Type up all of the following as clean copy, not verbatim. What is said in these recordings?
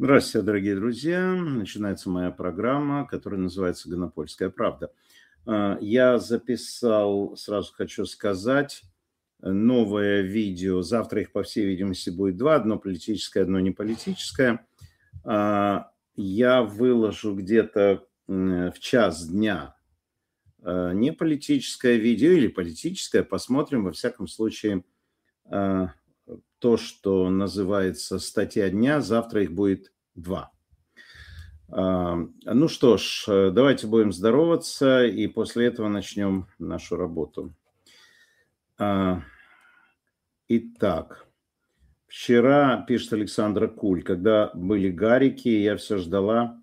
Здравствуйте, дорогие друзья. Начинается моя программа, которая называется «Гонопольская правда». Я записал, сразу хочу сказать, новое видео. Завтра их, по всей видимости, будет два. Одно политическое, одно неполитическое. Я выложу где-то в час дня не политическое видео или политическое. Посмотрим, во всяком случае, то, что называется статья дня. Завтра их будет два. Ну что ж, давайте будем здороваться, и после этого начнем нашу работу. Итак, вчера, пишет Александра Куль, когда были гарики, я все ждала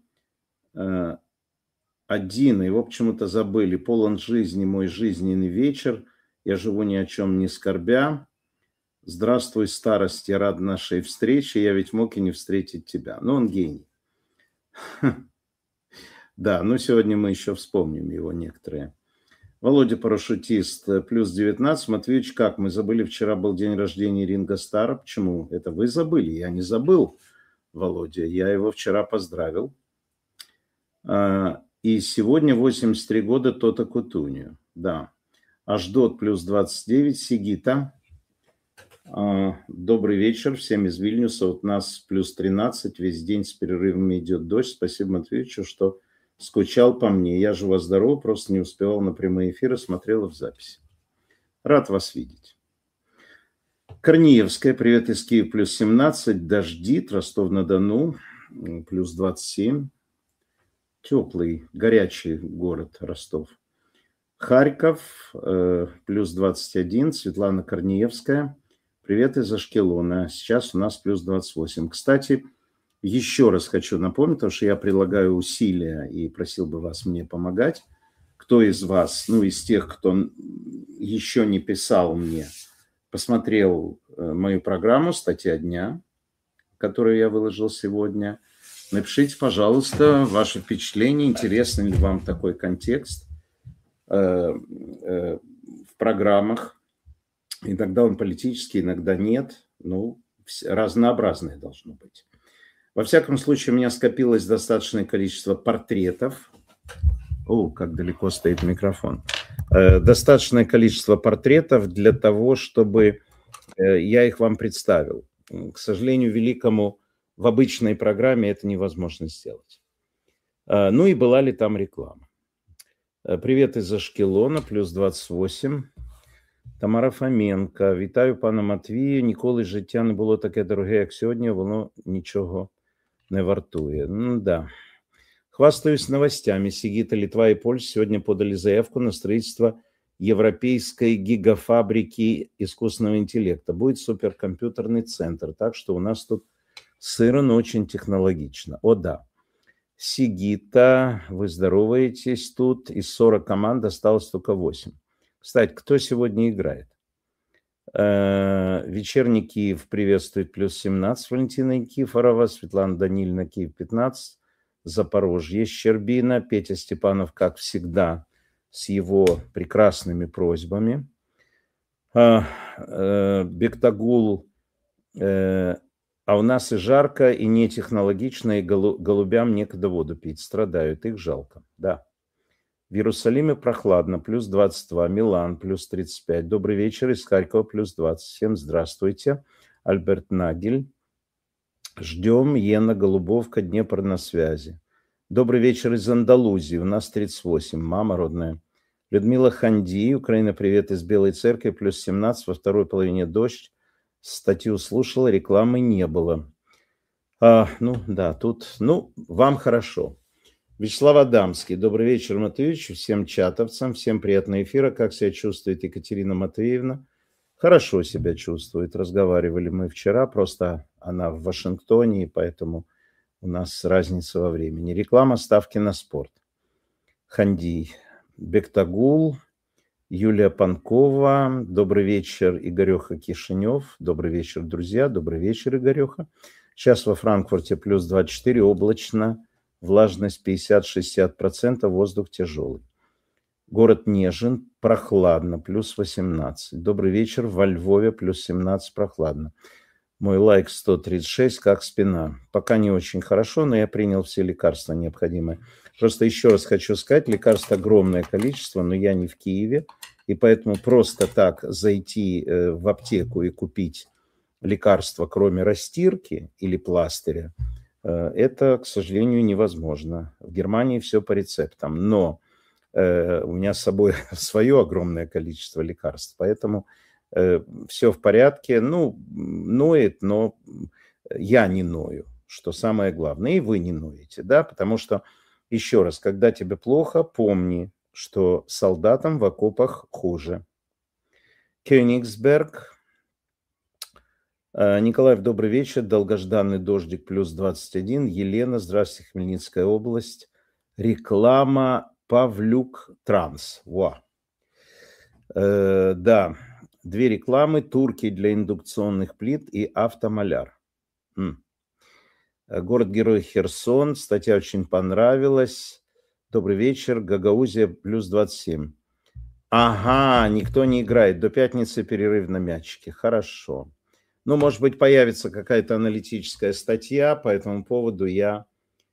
один, его почему-то забыли. Полон жизни мой жизненный вечер, я живу ни о чем не скорбя. Здравствуй, старость, я рад нашей встрече, я ведь мог и не встретить тебя. Ну, он гений. Да, но сегодня мы еще вспомним его некоторые. Володя парашютист, плюс 19. Матвеевич, как? Мы забыли, вчера был день рождения Ринго Стара. Почему? Это вы забыли? Я не забыл, Володя. Я его вчера поздравил. И сегодня 83 года Тота Кутунью. Да. Аждот, плюс 29. Сигита. Добрый вечер всем из Вильнюса. Вот нас плюс 13. Весь день с перерывами идет дождь. Спасибо Матвеевичу, что скучал по мне. Я жива-здорова, просто не успевал на прямые эфиры, смотрела в записи. Рад вас видеть. Корнеевская, привет из Киева, плюс 17. Дождит, Ростов-на-Дону, плюс 27. Теплый, горячий город Ростов. Харьков, плюс 21. Светлана Корнеевская. Привет из Ашкелона. Сейчас у нас плюс 28. Кстати, еще раз хочу напомнить, потому что я прилагаю усилия и просил бы вас мне помогать. Кто из вас, ну, из тех, кто еще не писал мне, посмотрел мою программу «Статья дня», которую я выложил сегодня, напишите, пожалуйста, ваши впечатления, интересный ли вам такой контекст в программах. Иногда он политический, иногда нет. Ну, разнообразное должно быть. Во всяком случае, у меня скопилось достаточное количество портретов. О, как далеко стоит микрофон. Достаточное количество портретов для того, чтобы я их вам представил. К сожалению, великому, в обычной программе это невозможно сделать. Ну и была ли там реклама? Привет из Ашкелона, плюс 28. Тамара Фоменко. Вітаю пана Матвія. Ніколи життя не було таке дороге, як сьогодні. Воно нічого не вартує. Да. Хвастаюсь новостями. Сигита, Литва и Польша сегодня подали заявку на строительство европейской гигафабрики искусственного интеллекта. Будет суперкомпьютерный центр. Так что у нас тут сыро, но очень технологично. О да. Сигита, вы здороваетесь тут. Из 40 команд осталось только 8. Кстати, кто сегодня играет? Вечерний Киев приветствует плюс 17. Валентина Никифорова, Светлана Данильевна, Киев 15. Запорожье, Щербина, Петя Степанов, как всегда, с его прекрасными просьбами. Бектагул, а у нас и жарко, и не технологично, и голубям некогда воду пить, страдают, их жалко, да. В Иерусалиме прохладно, плюс 22, Милан, плюс 35. Добрый вечер, из Харькова, плюс 27. Здравствуйте, Альберт Нагель. Ждем, Ена, Голубовка, Днепр на связи. Добрый вечер из Андалузии, у нас 38, мама родная. Людмила Ханди, Украина, привет из Белой Церкви, плюс 17, во второй половине дождь. Статью слушала, рекламы не было. Ну да, тут, вам хорошо. Вячеслав Адамский. Добрый вечер, Матвеевич, всем чатовцам, всем приятного эфира. Как себя чувствует Екатерина Матвеевна? Хорошо себя чувствует. Разговаривали мы вчера, просто она в Вашингтоне, и поэтому у нас разница во времени. Реклама, ставки на спорт. Ханди, Бектагул, Юлия Панкова. Добрый вечер, Игореха Кишинев. Добрый вечер, друзья. Добрый вечер, Игореха. Сейчас во Франкфурте плюс 24, облачно. Влажность 50-60%, воздух тяжелый. Город Нежин, прохладно, плюс 18. Добрый вечер, во Львове, плюс 17, прохладно. Мой лайк 136, как спина. Пока не очень хорошо, но я принял все лекарства необходимые. Просто еще раз хочу сказать, лекарств огромное количество, но я не в Киеве, и поэтому просто так зайти в аптеку и купить лекарства, кроме растирки или пластыря, это, к сожалению, невозможно. В Германии все по рецептам, но у меня с собой свое огромное количество лекарств, поэтому все в порядке. Ну, ноет, но я не ною, что самое главное, и вы не ноете, да, потому что, еще раз, когда тебе плохо, помни, что солдатам в окопах хуже. Кёнигсберг. Николаев, добрый вечер. Долгожданный дождик плюс 21. Елена, здравствуйте, Хмельницкая область. Реклама Павлюк Транс. Во. Да, 2 рекламы. Турки для индукционных плит и автомаляр. Город-герой Херсон. Статья очень понравилась. Добрый вечер. Гагаузия плюс 27. Ага, никто не играет. До пятницы перерыв на мячике. Хорошо. Ну, может быть, появится какая-то аналитическая статья по этому поводу. Я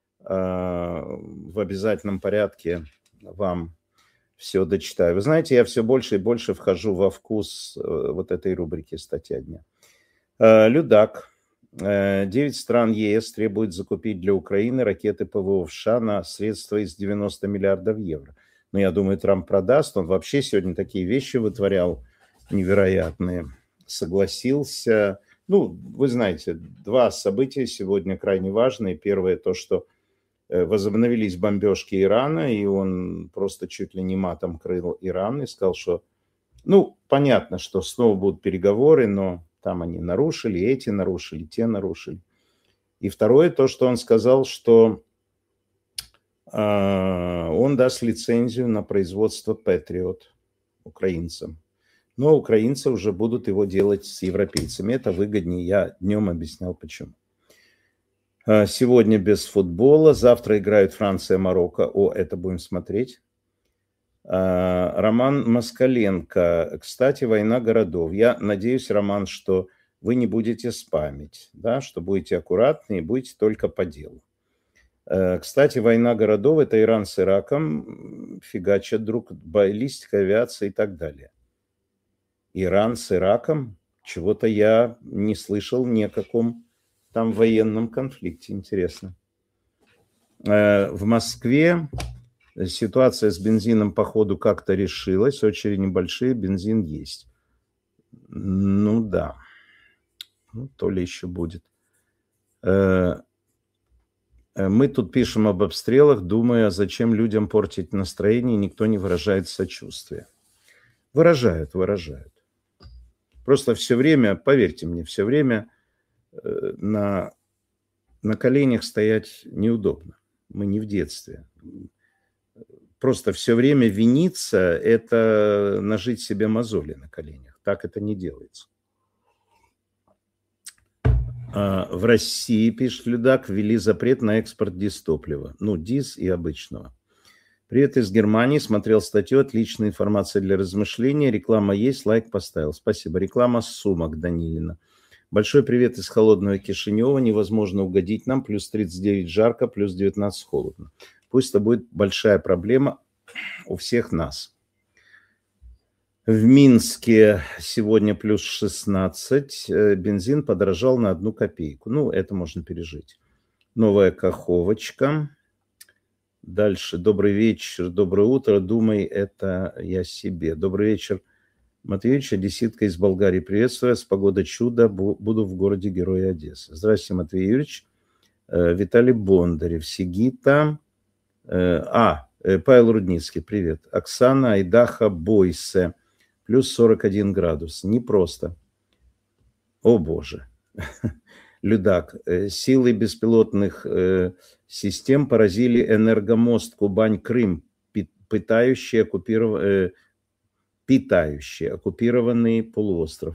в обязательном порядке вам все дочитаю. Вы знаете, я все больше и больше вхожу во вкус вот этой рубрики «Статья дня». Людак. 9 стран ЕС требуют закупить для Украины ракеты ПВО в США на средства из 90 миллиардов евро. Но я думаю, Трамп продаст. Он вообще сегодня такие вещи вытворял невероятные. Согласился. Ну, вы знаете, 2 события сегодня крайне важные. Первое то, что возобновились бомбежки Ирана, и он просто чуть ли не матом крыл Иран и сказал, что, ну, понятно, что снова будут переговоры, но там они нарушили, эти нарушили, те нарушили. И второе то, что он сказал, что он даст лицензию на производство Patriot украинцам. Но украинцы уже будут его делать с европейцами. Это выгоднее. Я днем объяснял, почему. Сегодня без футбола. Завтра играют Франция, Марокко. О, это будем смотреть. Роман Москаленко. Кстати, «Война городов». Я надеюсь, Роман, что вы не будете спамить, да, что будете аккуратны и будете только по делу. Кстати, «Война городов» – это Иран с Ираком фигачат друг, баллистика, авиация и так далее. Иран с Ираком? Чего-то я не слышал ни о каком там военном конфликте. Интересно. В Москве ситуация с бензином, походу, как-то решилась. Очереди небольшие, бензин есть. Ну да. Ну, то ли еще будет. Мы тут пишем об обстрелах, думая, зачем людям портить настроение, никто не выражает сочувствия. Выражают. Просто все время, поверьте мне, все время на коленях стоять неудобно. Мы не в детстве. Просто все время виниться – это нажить себе мозоли на коленях. Так это не делается. В России, пишет Людак, ввели запрет на экспорт дистоплива. Ну, дис и обычного. Привет из Германии. Смотрел статью. Отличная информация для размышления. Реклама есть. Лайк поставил. Спасибо. Реклама сумок Данилина. Большой привет из холодного Кишинева. Невозможно угодить нам. Плюс 39 жарко, плюс 19 холодно. Пусть это будет большая проблема у всех нас. В Минске сегодня плюс 16. Бензин подорожал на 1 копейку. Ну, это можно пережить. Новая Каховочка. Дальше. Добрый вечер, доброе утро. Думай, это я себе. Добрый вечер, Матвеевич. Одесситка из Болгарии. Приветствую. С погода чудо. Буду в городе Героя Одессы. Здравствуйте, Матвей Юрьевич. Виталий Бондарев. Сигита. Павел Рудницкий. Привет. Оксана Айдаха Бойсе. Плюс 41 градус. Непросто. О, Боже. Людак. Силы беспилотных систем поразили энергомост Кубань-Крым, питающий оккупированный полуостров.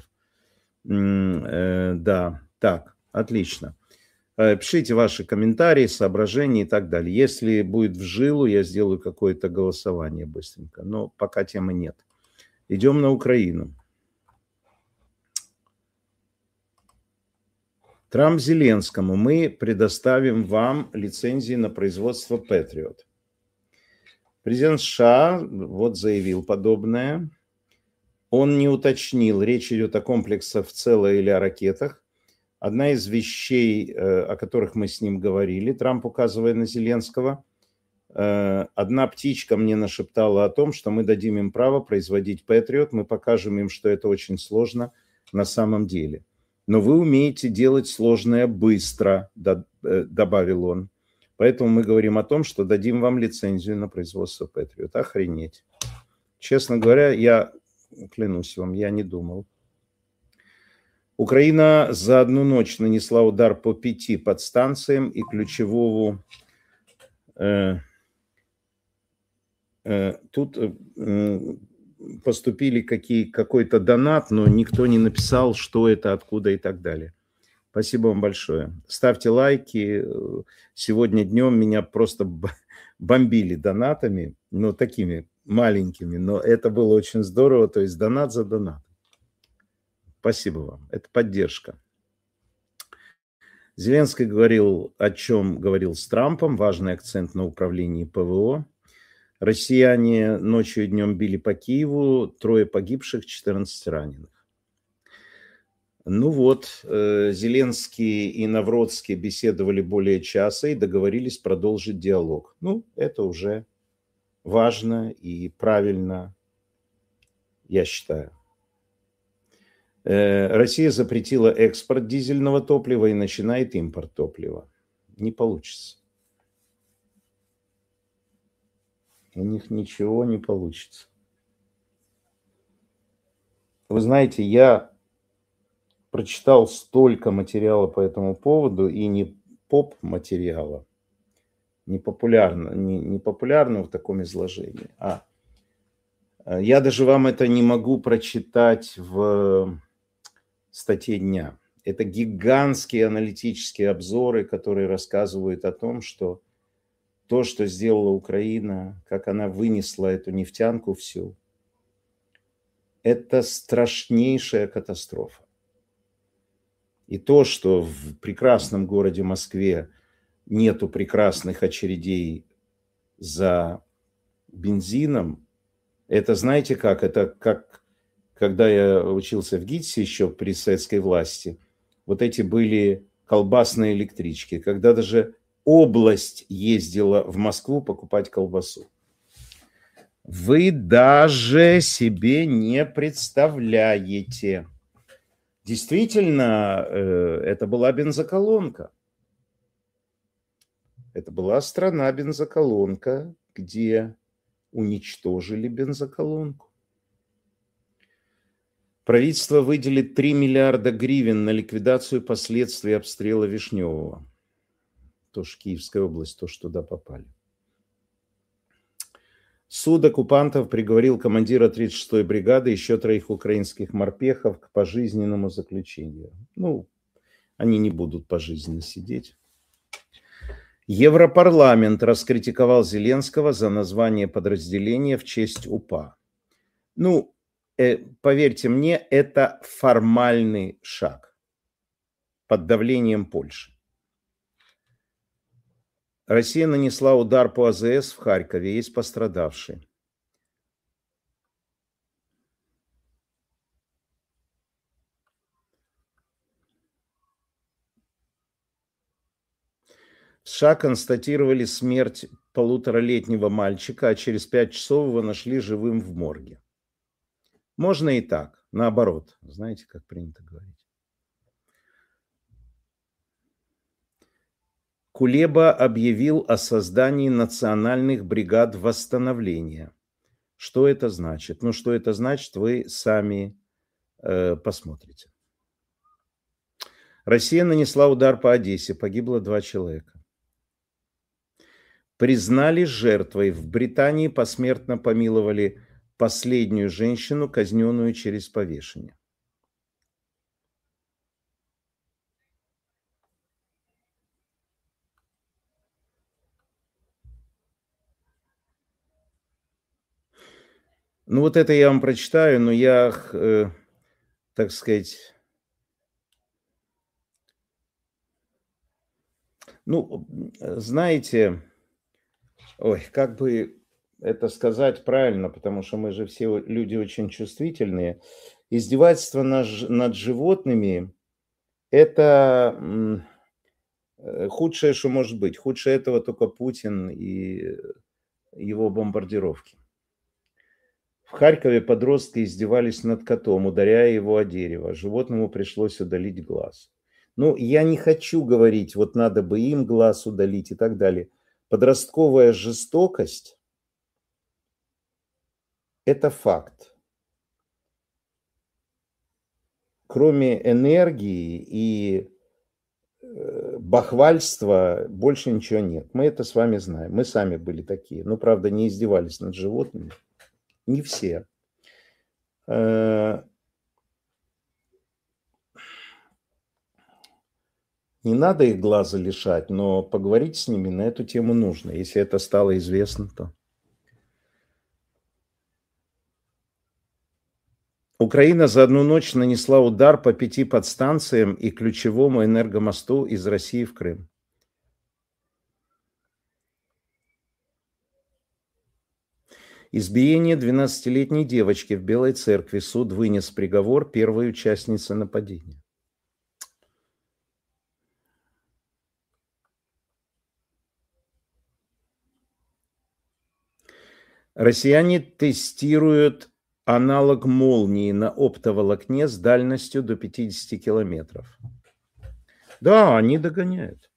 Да, так, отлично. Пишите ваши комментарии, соображения и так далее. Если будет в жилу, я сделаю какое-то голосование быстренько. Но пока темы нет. Идем на Украину. Трамп Зеленскому: мы предоставим вам лицензии на производство Patriot. Президент США вот заявил подобное. Он не уточнил, речь идет о комплексах в целом или о ракетах. Одна из вещей, о которых мы с ним говорили, Трамп, указывая на Зеленского, одна птичка мне нашептала о том, что мы дадим им право производить Patriot, мы покажем им, что это очень сложно на самом деле. Но вы умеете делать сложное быстро, добавил он. Поэтому мы говорим о том, что дадим вам лицензию на производство Patriot. Охренеть. Честно говоря, я клянусь вам, я не думал. Украина за одну ночь нанесла удар по 5 подстанциям и ключевому... Тут поступили какой-то донат, но никто не написал, что это, откуда и так далее. Спасибо вам большое. Ставьте лайки. Сегодня днем меня просто бомбили донатами, но такими маленькими, но это было очень здорово, то есть донат за донат. Спасибо вам, это поддержка. Зеленский говорил, о чем говорил с Трампом, важный акцент на управлении ПВО. Россияне ночью и днем били по Киеву, 3 погибших, 14 раненых. Ну вот, Зеленский и Навродский беседовали более часа и договорились продолжить диалог. Ну, это уже важно и правильно, я считаю. Россия запретила экспорт дизельного топлива и начинает импорт топлива. Не получится. У них ничего не получится. Вы знаете, я прочитал столько материала по этому поводу, и не поп-материала, не популярного в таком изложении, я даже вам это не могу прочитать в статье дня. Это гигантские аналитические обзоры, которые рассказывают о том, что то, что сделала Украина, как она вынесла эту нефтянку всю, это страшнейшая катастрофа. И то, что в прекрасном городе Москве нету прекрасных очередей за бензином, это знаете как? Это как, когда я учился в ГИТИСе еще при советской власти, вот эти были колбасные электрички, когда даже область ездила в Москву покупать колбасу. Вы даже себе не представляете. Действительно, это была бензоколонка. Это была страна-бензоколонка, где уничтожили бензоколонку. Правительство выделит 3 миллиарда гривен на ликвидацию последствий обстрела Вишневого. Тоже Киевская область, то, что туда попали. Суд оккупантов приговорил командира 36-й бригады и еще 3 украинских морпехов к пожизненному заключению. Ну, они не будут пожизненно сидеть. Европарламент раскритиковал Зеленского за название подразделения в честь УПА. Ну, поверьте мне, это формальный шаг под давлением Польши. Россия нанесла удар по АЗС в Харькове, есть пострадавшие. В США констатировали смерть 1,5-летнего мальчика, а через 5 часов его нашли живым в морге. Можно и так, наоборот, знаете, как принято говорить. Кулеба объявил о создании национальных бригад восстановления. Что это значит? Ну, что это значит, вы сами посмотрите. Россия нанесла удар по Одессе, погибло 2 человека. Признали жертвой. В Британии посмертно помиловали последнюю женщину, казненную через повешение. Ну, вот это я вам прочитаю, но я, так сказать, Ну, знаете, ой, как бы это сказать правильно, потому что мы же все люди очень чувствительные. Издевательство над животными– это худшее, что может быть. Худше этого только Путин и его бомбардировки. В Харькове подростки издевались над котом, ударяя его о дерево. Животному пришлось удалить глаз. Ну, я не хочу говорить, вот надо бы им глаз удалить и так далее. Подростковая жестокость– это факт. Кроме энергии и бахвальства больше ничего нет. Мы это с вами знаем. Мы сами были такие. Ну, правда, не издевались над животными. Не все. Не надо их глаза лишать, но поговорить с ними на эту тему нужно. Если это стало известно, то... Украина за одну ночь нанесла удар по 5 подстанциям и ключевому энергомосту из России в Крым. Избиение 12-летней девочки в Белой Церкви. Суд вынес приговор первой участнице нападения. Россияне тестируют аналог молнии на оптоволокне с дальностью до 50 километров. Да, они догоняют.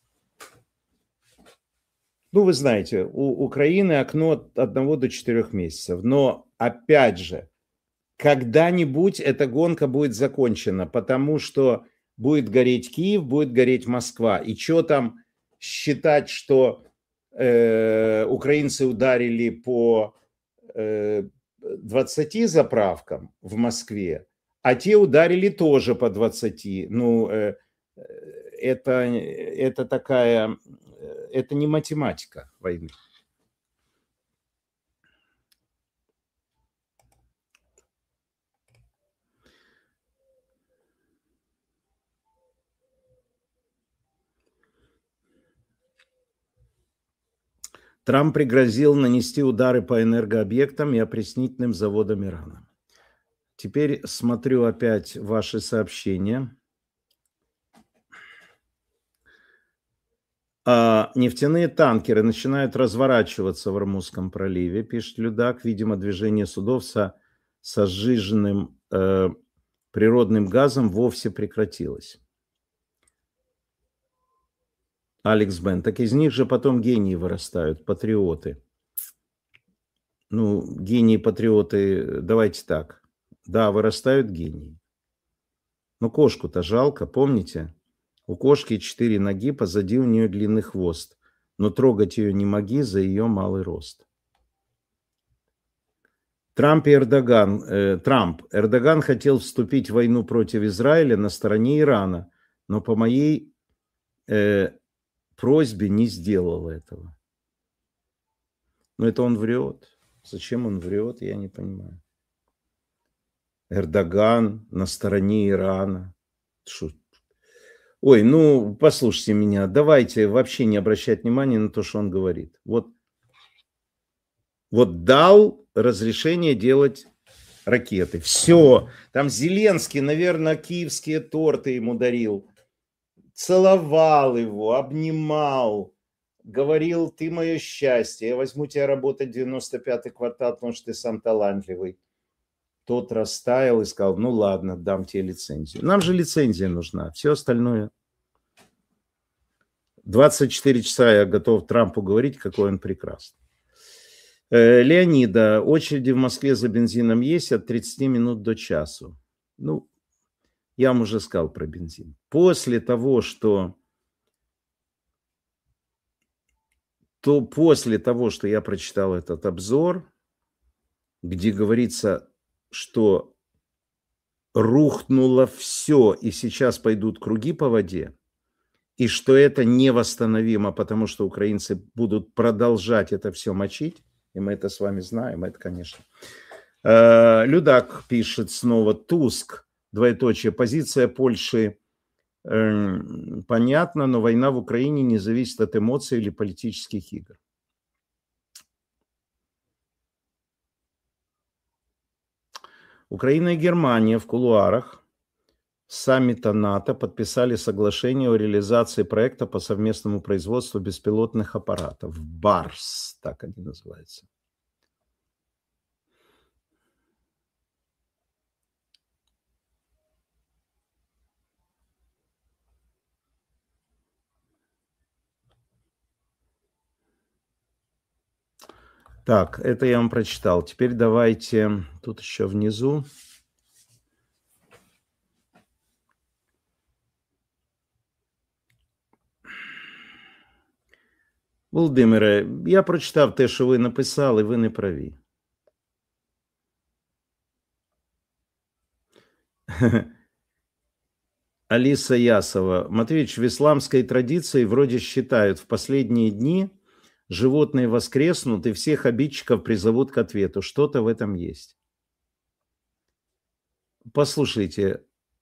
Ну, вы знаете, у Украины окно от 1 до 4 месяцев. Но, опять же, когда-нибудь эта гонка будет закончена, потому что будет гореть Киев, будет гореть Москва. И что там считать, что украинцы ударили по 20 заправкам в Москве, а те ударили тоже по 20. Ну, это такая... Это не математика войны. Трамп пригрозил нанести удары по энергообъектам и опреснительным заводам Ирана. Теперь смотрю опять ваши сообщения. Нефтяные танкеры начинают разворачиваться в Ормузском проливе, пишет Людак. Видимо, движение судов со сжиженным природным газом вовсе прекратилось. Алекс Бен. Так из них же потом гении вырастают, патриоты. Ну, гении-патриоты, давайте так. Да, вырастают гении. Но кошку-то жалко, помните? У кошки 4 ноги, позади у нее длинный хвост. Но трогать ее не моги за ее малый рост. Эрдоган хотел вступить в войну против Израиля на стороне Ирана, но по моей просьбе не сделал этого. Но это он врет. Зачем он врет, я не понимаю. Эрдоган на стороне Ирана. Шо? Ой, ну, послушайте меня, давайте вообще не обращать внимания на то, что он говорит. Вот дал разрешение делать ракеты. Все. Там Зеленский, наверное, киевские торты ему дарил. Целовал его, обнимал. Говорил, ты мое счастье, я возьму тебя работать в 95-й квартал, потому что ты сам талантливый. Тот растаял и сказал, ну ладно, дам тебе лицензию. Нам же лицензия нужна, все остальное. 24 часа я готов Трампу говорить, какой он прекрасный. Леонида, очереди в Москве за бензином есть от 30 минут до часу. Ну, я вам уже сказал про бензин. После того, что я прочитал этот обзор, где говорится, что рухнуло все, и сейчас пойдут круги по воде, и что это невосстановимо, потому что украинцы будут продолжать это все мочить, и мы это с вами знаем, это, конечно. Людак пишет снова, Туск, двоеточие, позиция Польши Понятно, но война в Украине не зависит от эмоций или политических игр. Украина и Германия в кулуарах саммита НАТО подписали соглашение о реализации проекта по совместному производству беспилотных аппаратов. БАРС, так они называются. Так, это я вам прочитал. Теперь давайте, тут еще внизу. Володимире, я прочитав те, що ви написали, ви не праві. Алиса Ясова. Матвеевич, в исламской традиции вроде считают, в последние дни животные воскреснут и всех обидчиков призовут к ответу. Что-то в этом есть. Послушайте,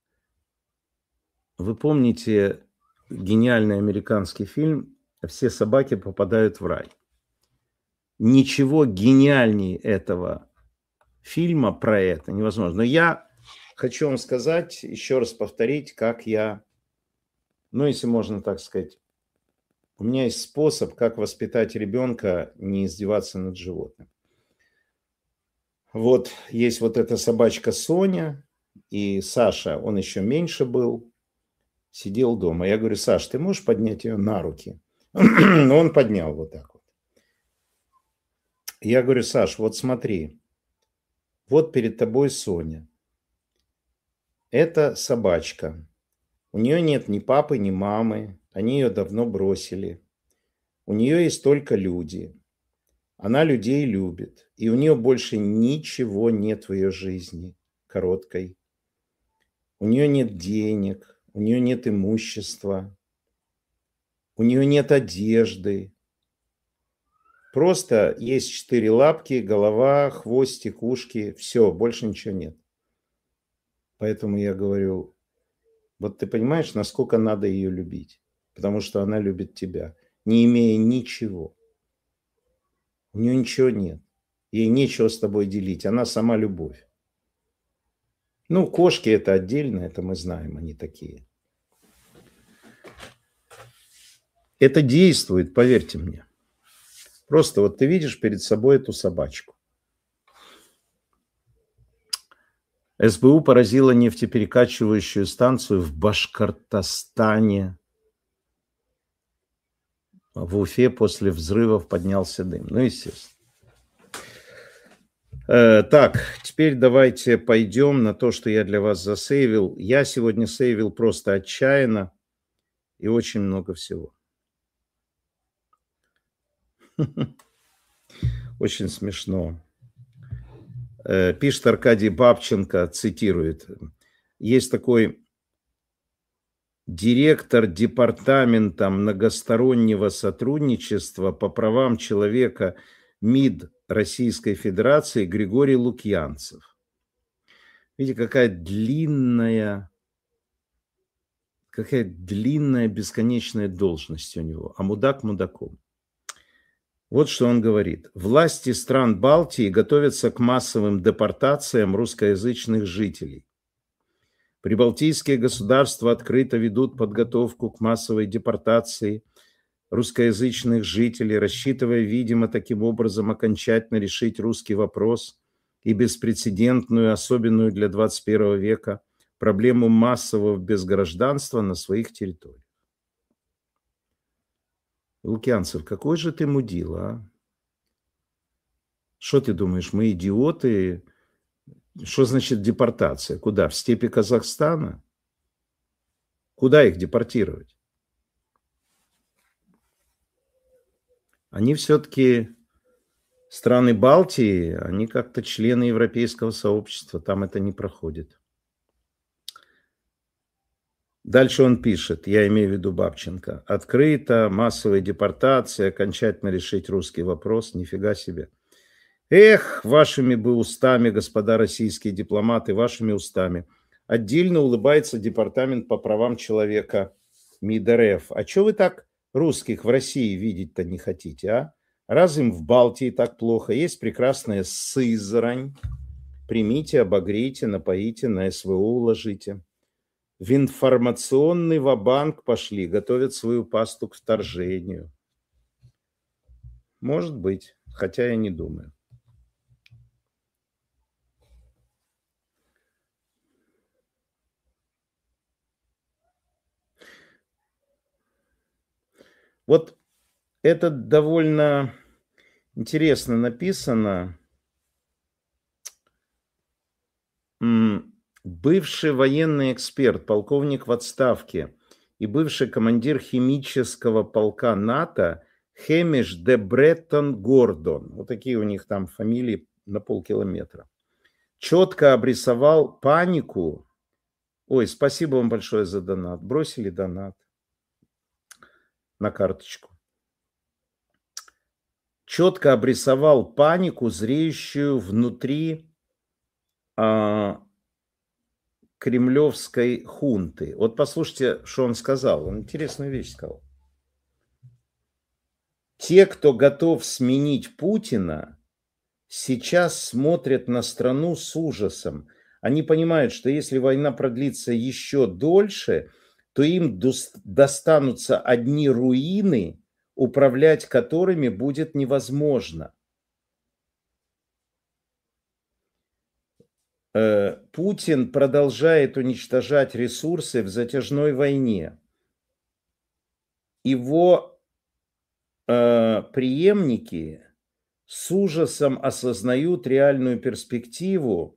вы помните гениальный американский фильм «Все собаки попадают в рай»? Ничего гениальнее этого фильма про это невозможно. Но я хочу вам сказать, еще раз повторить, как я, ну, если можно так сказать, у меня есть способ, как воспитать ребенка, не издеваться над животным. Вот есть вот эта собачка Соня, и Саша, он еще меньше был, сидел дома. Я говорю: Саш, ты можешь поднять ее на руки? Но он поднял вот так вот. Я говорю: Саш, вот смотри, вот перед тобой Соня. Это собачка. У нее нет ни папы, ни мамы. Они ее давно бросили. У нее есть только люди. Она людей любит. И у нее больше ничего нет в ее жизни короткой. У нее нет денег. У нее нет имущества. У нее нет одежды. Просто есть 4 лапки, голова, хвостик, ушки. Все, больше ничего нет. Поэтому я говорю, вот ты понимаешь, насколько надо ее любить? Потому что она любит тебя, не имея ничего. У нее ничего нет. Ей нечего с тобой делить. Она сама любовь. Ну, кошки это отдельно, это мы знаем, они такие. Это действует, поверьте мне. Просто вот ты видишь перед собой эту собачку. СБУ поразила нефтеперекачивающую станцию в Башкортостане. В Уфе после взрывов поднялся дым. Ну, естественно. Так, теперь давайте пойдем на то, что я для вас засейвил. Я сегодня сейвил просто отчаянно и очень много всего. Очень смешно. Пишет Аркадий Бабченко, цитирует. Есть такой директор департамента многостороннего сотрудничества по правам человека МИД Российской Федерации Григорий Лукьянцев. Видите, какая длинная бесконечная должность у него. А мудак мудаком. Вот что он говорит. Власти стран Балтии готовятся к массовым депортациям русскоязычных жителей. Прибалтийские государства открыто ведут подготовку к массовой депортации русскоязычных жителей, рассчитывая, видимо, таким образом окончательно решить русский вопрос и беспрецедентную, особенную для 21 века, проблему массового безгражданства на своих территориях. Лукьянцев, какой же ты мудила, а? Что ты думаешь, мы идиоты? Что значит депортация? Куда? В степи Казахстана? Куда их депортировать? Они все-таки страны Балтии, они как-то члены европейского сообщества, там это не проходит. Дальше он пишет, я имею в виду Бабченко, открыто, массовая депортация, окончательно решить русский вопрос, нифига себе. Эх, вашими бы устами, господа российские дипломаты, вашими устами. Отдельно улыбается Департамент по правам человека МИД РФ. А что вы так русских в России видеть-то не хотите, а? Раз им в Балтии так плохо, есть прекрасная Сызрань. Примите, обогрейте, напоите, на СВО уложите. В информационный ва-банк пошли, готовят свою пасту к вторжению. Может быть, хотя я не думаю. Вот это довольно интересно написано. Бывший военный эксперт, полковник в отставке и бывший командир химического полка НАТО Хэмиш де Бреттон Гордон, вот такие у них там фамилии на полкилометра, четко обрисовал панику. Ой, спасибо вам большое за донат. Бросили донат на карточку. Четко обрисовал панику, зреющую внутри кремлевской хунты. Вот послушайте, что он сказал. Он интересную вещь сказал. Те, кто готов сменить Путина, сейчас смотрят на страну с ужасом. Они понимают, что если война продлится еще дольше, то им достанутся одни руины, управлять которыми будет невозможно. Путин продолжает уничтожать ресурсы в затяжной войне. Его преемники с ужасом осознают реальную перспективу.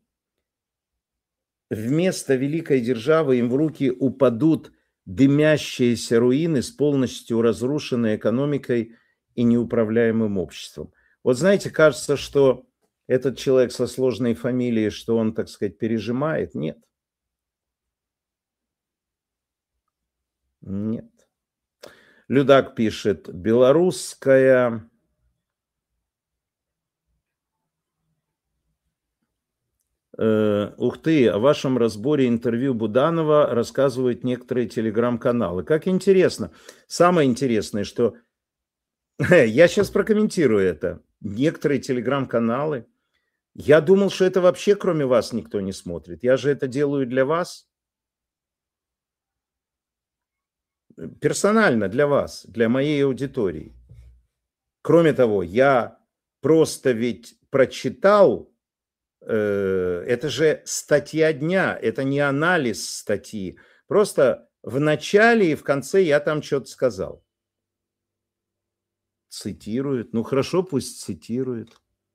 Вместо великой державы им в руки упадут дымящиеся руины с полностью разрушенной экономикой и неуправляемым обществом. Вот знаете, кажется, что этот человек со сложной фамилией, что он, так сказать, пережимает. Нет. Нет. Людак пишет, белорусская... Ух ты, о вашем разборе интервью Буданова рассказывают некоторые телеграм-каналы. Как интересно. Самое интересное, что... Я сейчас прокомментирую это. Некоторые телеграм-каналы... Я думал, что это вообще кроме вас никто не смотрит. Я же это делаю для вас. Персонально для вас, для моей аудитории. Кроме того, я просто ведь прочитал, это же статья дня, это не анализ статьи. Просто в начале и в конце я там что-то сказал. Цитирует. Ну хорошо, пусть цитирует.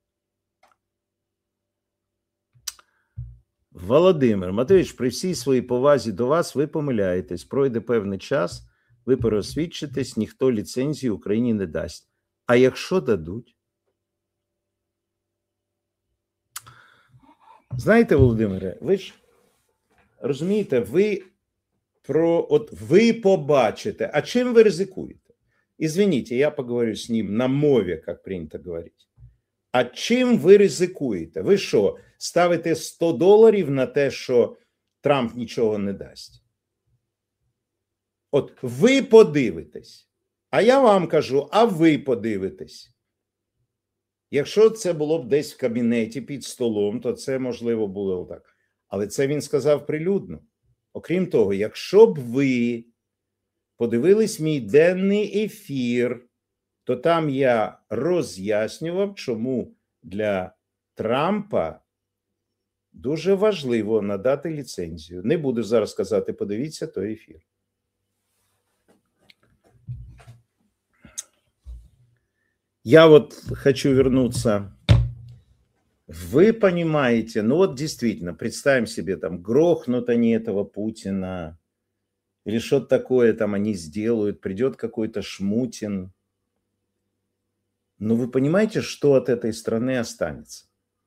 Володимир Матвійович, при всій своїй повазі до вас, ви помиляєтесь. Пройде певний час, ви переосвідчитесь, ніхто ліцензії Україні не дасть. А якщо дадуть? Знаєте, Володимире, ви ж розумієте, ви побачите, а чим ви ризикуєте? Извините, я поговорю з ним на мові, як прийнято говорити. А чим ви ризикуєте? Ви що, ставите $100 на те, що Трамп нічого не дасть? От ви подивитесь, а я вам кажу, а ви подивитесь. Якщо це було б десь в кабінеті під столом, то це можливо було так. Але це він сказав прилюдно. Окрім того, якщо б ви подивились мій денний ефір, то там я роз'яснював, чому для Трампа дуже важливо надати ліцензію. Не буду зараз казати, подивіться той ефір. Я вот хочу вернуться. Вы понимаете, ну вот действительно, представим себе, там, грохнут они этого Путина, или что-то такое там они сделают, придет какой-то Шмутин. Но вы понимаете, что от этой страны останется?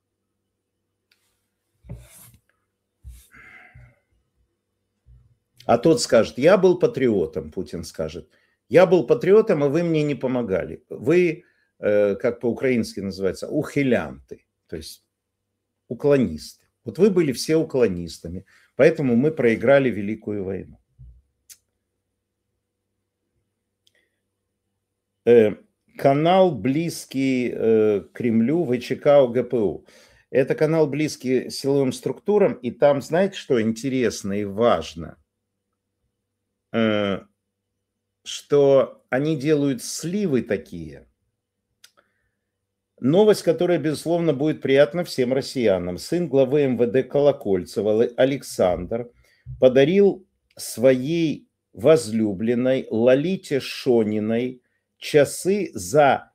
А тот скажет, я был патриотом, Путин скажет. Я был патриотом, а вы мне не помогали. Вы, как по-украински называется, ухилянты, то есть уклонисты. Вот вы были все уклонистами. Поэтому мы проиграли Великую войну. Канал, близкий к Кремлю, ВЧК ОГПУ. Это канал, близкий силовым структурам, и там, знаете, что интересно и важно? Что они делают сливы такие. Новость, которая, безусловно, будет приятна всем россиянам. Сын главы МВД Колокольцева Александр подарил своей возлюбленной Лолите Шониной часы за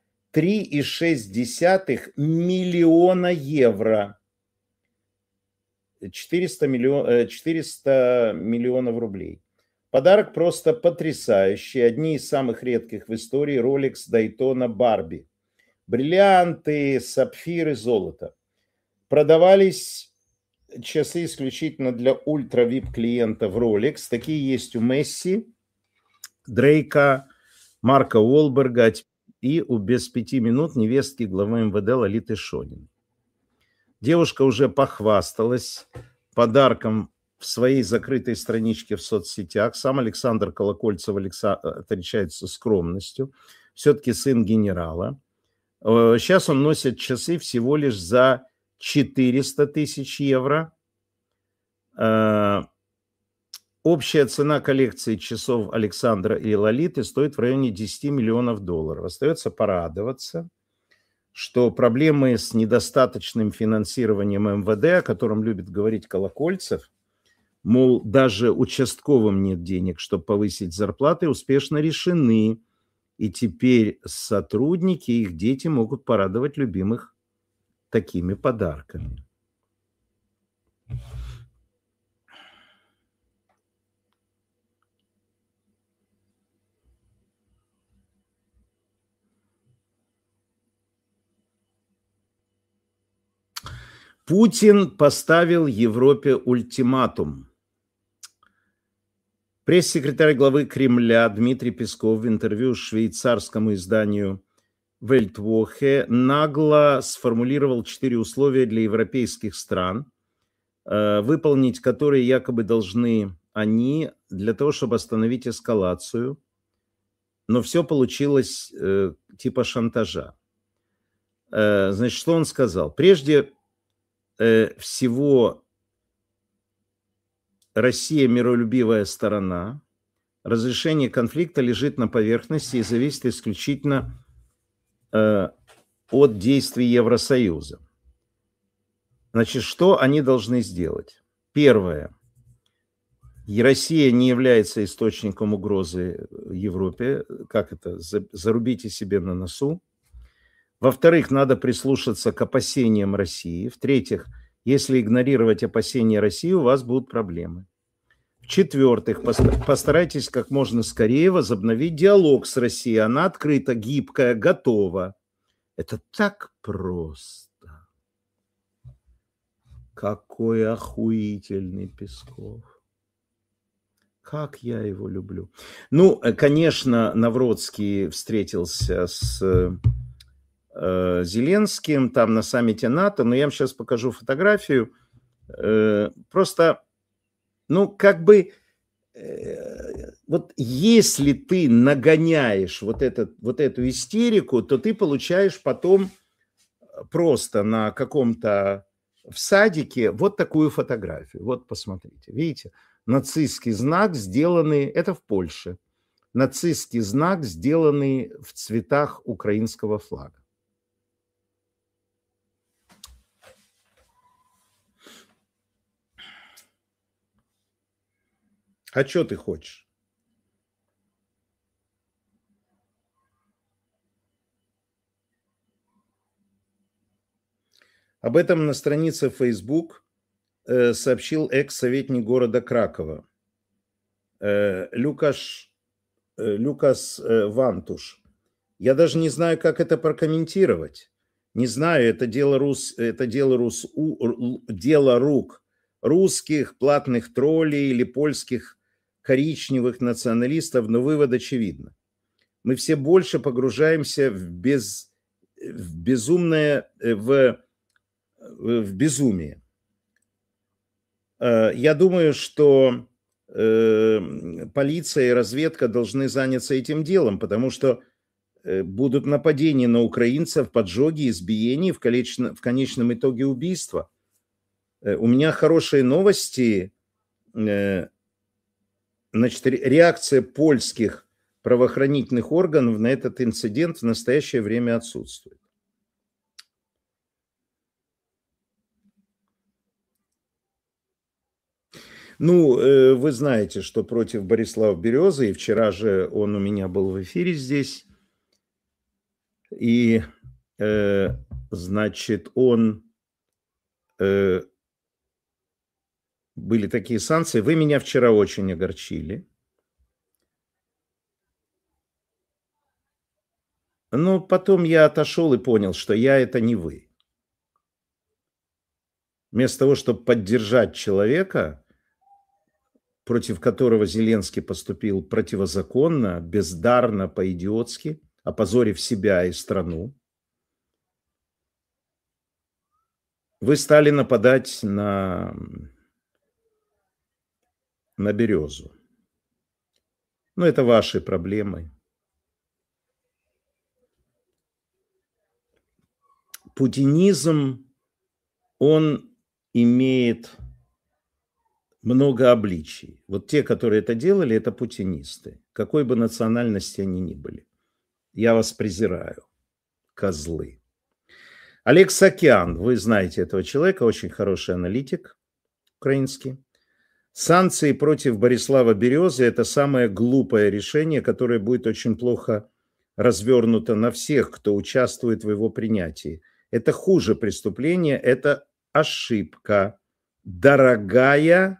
3,6 миллиона евро. 400 миллионов рублей. Подарок просто потрясающий. Одни из самых редких в истории Rolex Daytona Barbie. Бриллианты, сапфиры, золото. Продавались часы исключительно для ультра-вип клиентов Rolex. Такие есть у Месси, Дрейка, Марка Уолберга и у без 5 минут невестки главы МВД Лолиты Шониной. Девушка уже похвасталась подарком в своей закрытой страничке в соцсетях. Сам Александр Колокольцев отличается скромностью. Все-таки сын генерала. Сейчас он носит часы всего лишь за 400 тысяч евро. Общая цена коллекции часов Александра и Лолиты стоит в районе 10 миллионов долларов. Остается порадоваться, что проблемы с недостаточным финансированием МВД, о котором любит говорить Колокольцев, мол, даже участковым нет денег, чтобы повысить зарплаты, успешно решены. И теперь сотрудники и их дети могут порадовать любимых такими подарками. Путин поставил Европе ультиматум. Пресс-секретарь главы Кремля Дмитрий Песков в интервью швейцарскому изданию Weltwoche нагло сформулировал 4 условия для европейских стран, выполнить которые якобы должны они для того, чтобы остановить эскалацию. Но все получилось типа шантажа. Значит, что он сказал? Прежде всего, Россия миролюбивая сторона. Разрешение конфликта лежит на поверхности и зависит исключительно от действий Евросоюза. Значит, что они должны сделать? Первое. Россия не является источником угрозы Европе. Как это? Зарубите себе на носу. Во-вторых, надо прислушаться к опасениям России. В-третьих, если игнорировать опасения России, у вас будут проблемы. В-четвертых, постарайтесь как можно скорее возобновить диалог с Россией. Она открыта, гибкая, готова. Это так просто. Какой охуительный Песков. Как я его люблю. Ну, конечно, Навроцкий встретился с Зеленским там на саммите НАТО, но я вам сейчас покажу фотографию. Просто, ну, как бы, вот если ты нагоняешь вот эту истерику, то ты получаешь потом просто на каком-то в садике вот такую фотографию. Вот посмотрите, видите, нацистский знак, сделанный, это в Польше, нацистский знак, сделанный в цветах украинского флага. А что ты хочешь? Об этом на странице Facebook сообщил экс-советник города Кракова Люкас Вантуш. Я даже не знаю, как это прокомментировать. Не знаю, это дело рук русских платных троллей или польских коричневых националистов, но вывод очевиден. Мы все больше погружаемся в безумие. Я думаю, что полиция и разведка должны заняться этим делом, потому что будут нападения на украинцев, поджоги, избиения, в конечном итоге убийства. У меня хорошие новости. Значит, реакция польских правоохранительных органов на этот инцидент в настоящее время отсутствует. Ну, вы знаете, что против Борислава Березы, и вчера же он у меня был в эфире здесь, и, значит, были такие санкции. Вы меня вчера очень огорчили. Но потом я отошел и понял, что я – это не вы. Вместо того, чтобы поддержать человека, против которого Зеленский поступил противозаконно, бездарно, по-идиотски, опозорив себя и страну, вы стали нападать на Березу. Ну, это ваши проблемы. Путинизм, он имеет много обличий. Вот те, которые это делали, это путинисты. Какой бы национальности они ни были. Я вас презираю, козлы. Олег Сакян, вы знаете этого человека, очень хороший аналитик украинский. Санкции против Борислава Березы – это самое глупое решение, которое будет очень плохо развернуто на всех, кто участвует в его принятии. Это хуже преступления, это ошибка, дорогая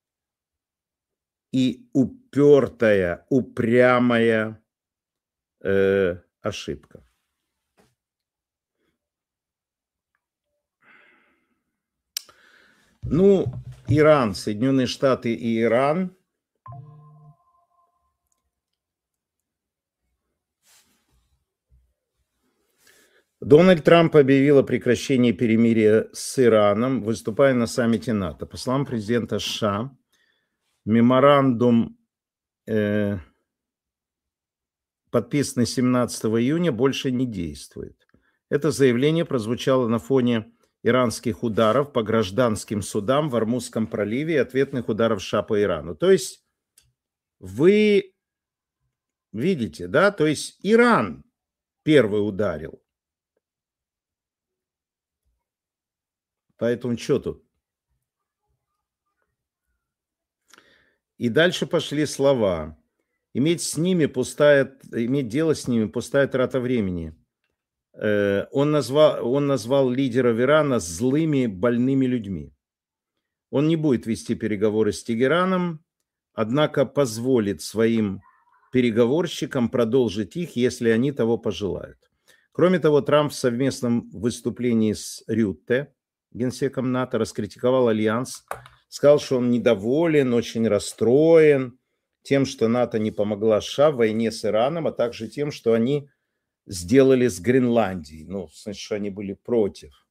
и упертая, упрямая ошибка. Ну, Иран, Соединенные Штаты и Иран. Дональд Трамп объявил о прекращении перемирия с Ираном, выступая на саммите НАТО. По словам президента США, меморандум, подписанный 17 июня, больше не действует. Это заявление прозвучало на фоне иранских ударов по гражданским судам в Ормузском проливе и ответных ударов США по Ирану. То есть вы видите, да, то есть Иран первый ударил. Поэтому что тут? И дальше пошли слова. Иметь дело с ними пустая трата времени. Он назвал лидеров Ирана злыми, больными людьми. Он не будет вести переговоры с Тегераном, однако позволит своим переговорщикам продолжить их, если они того пожелают. Кроме того, Трамп в совместном выступлении с Рютте, генсеком НАТО, раскритиковал Альянс, сказал, что он недоволен, очень расстроен тем, что НАТО не помогла США в войне с Ираном, а также тем, что они сделали с Гренландией. Ну, в смысле, что они были против.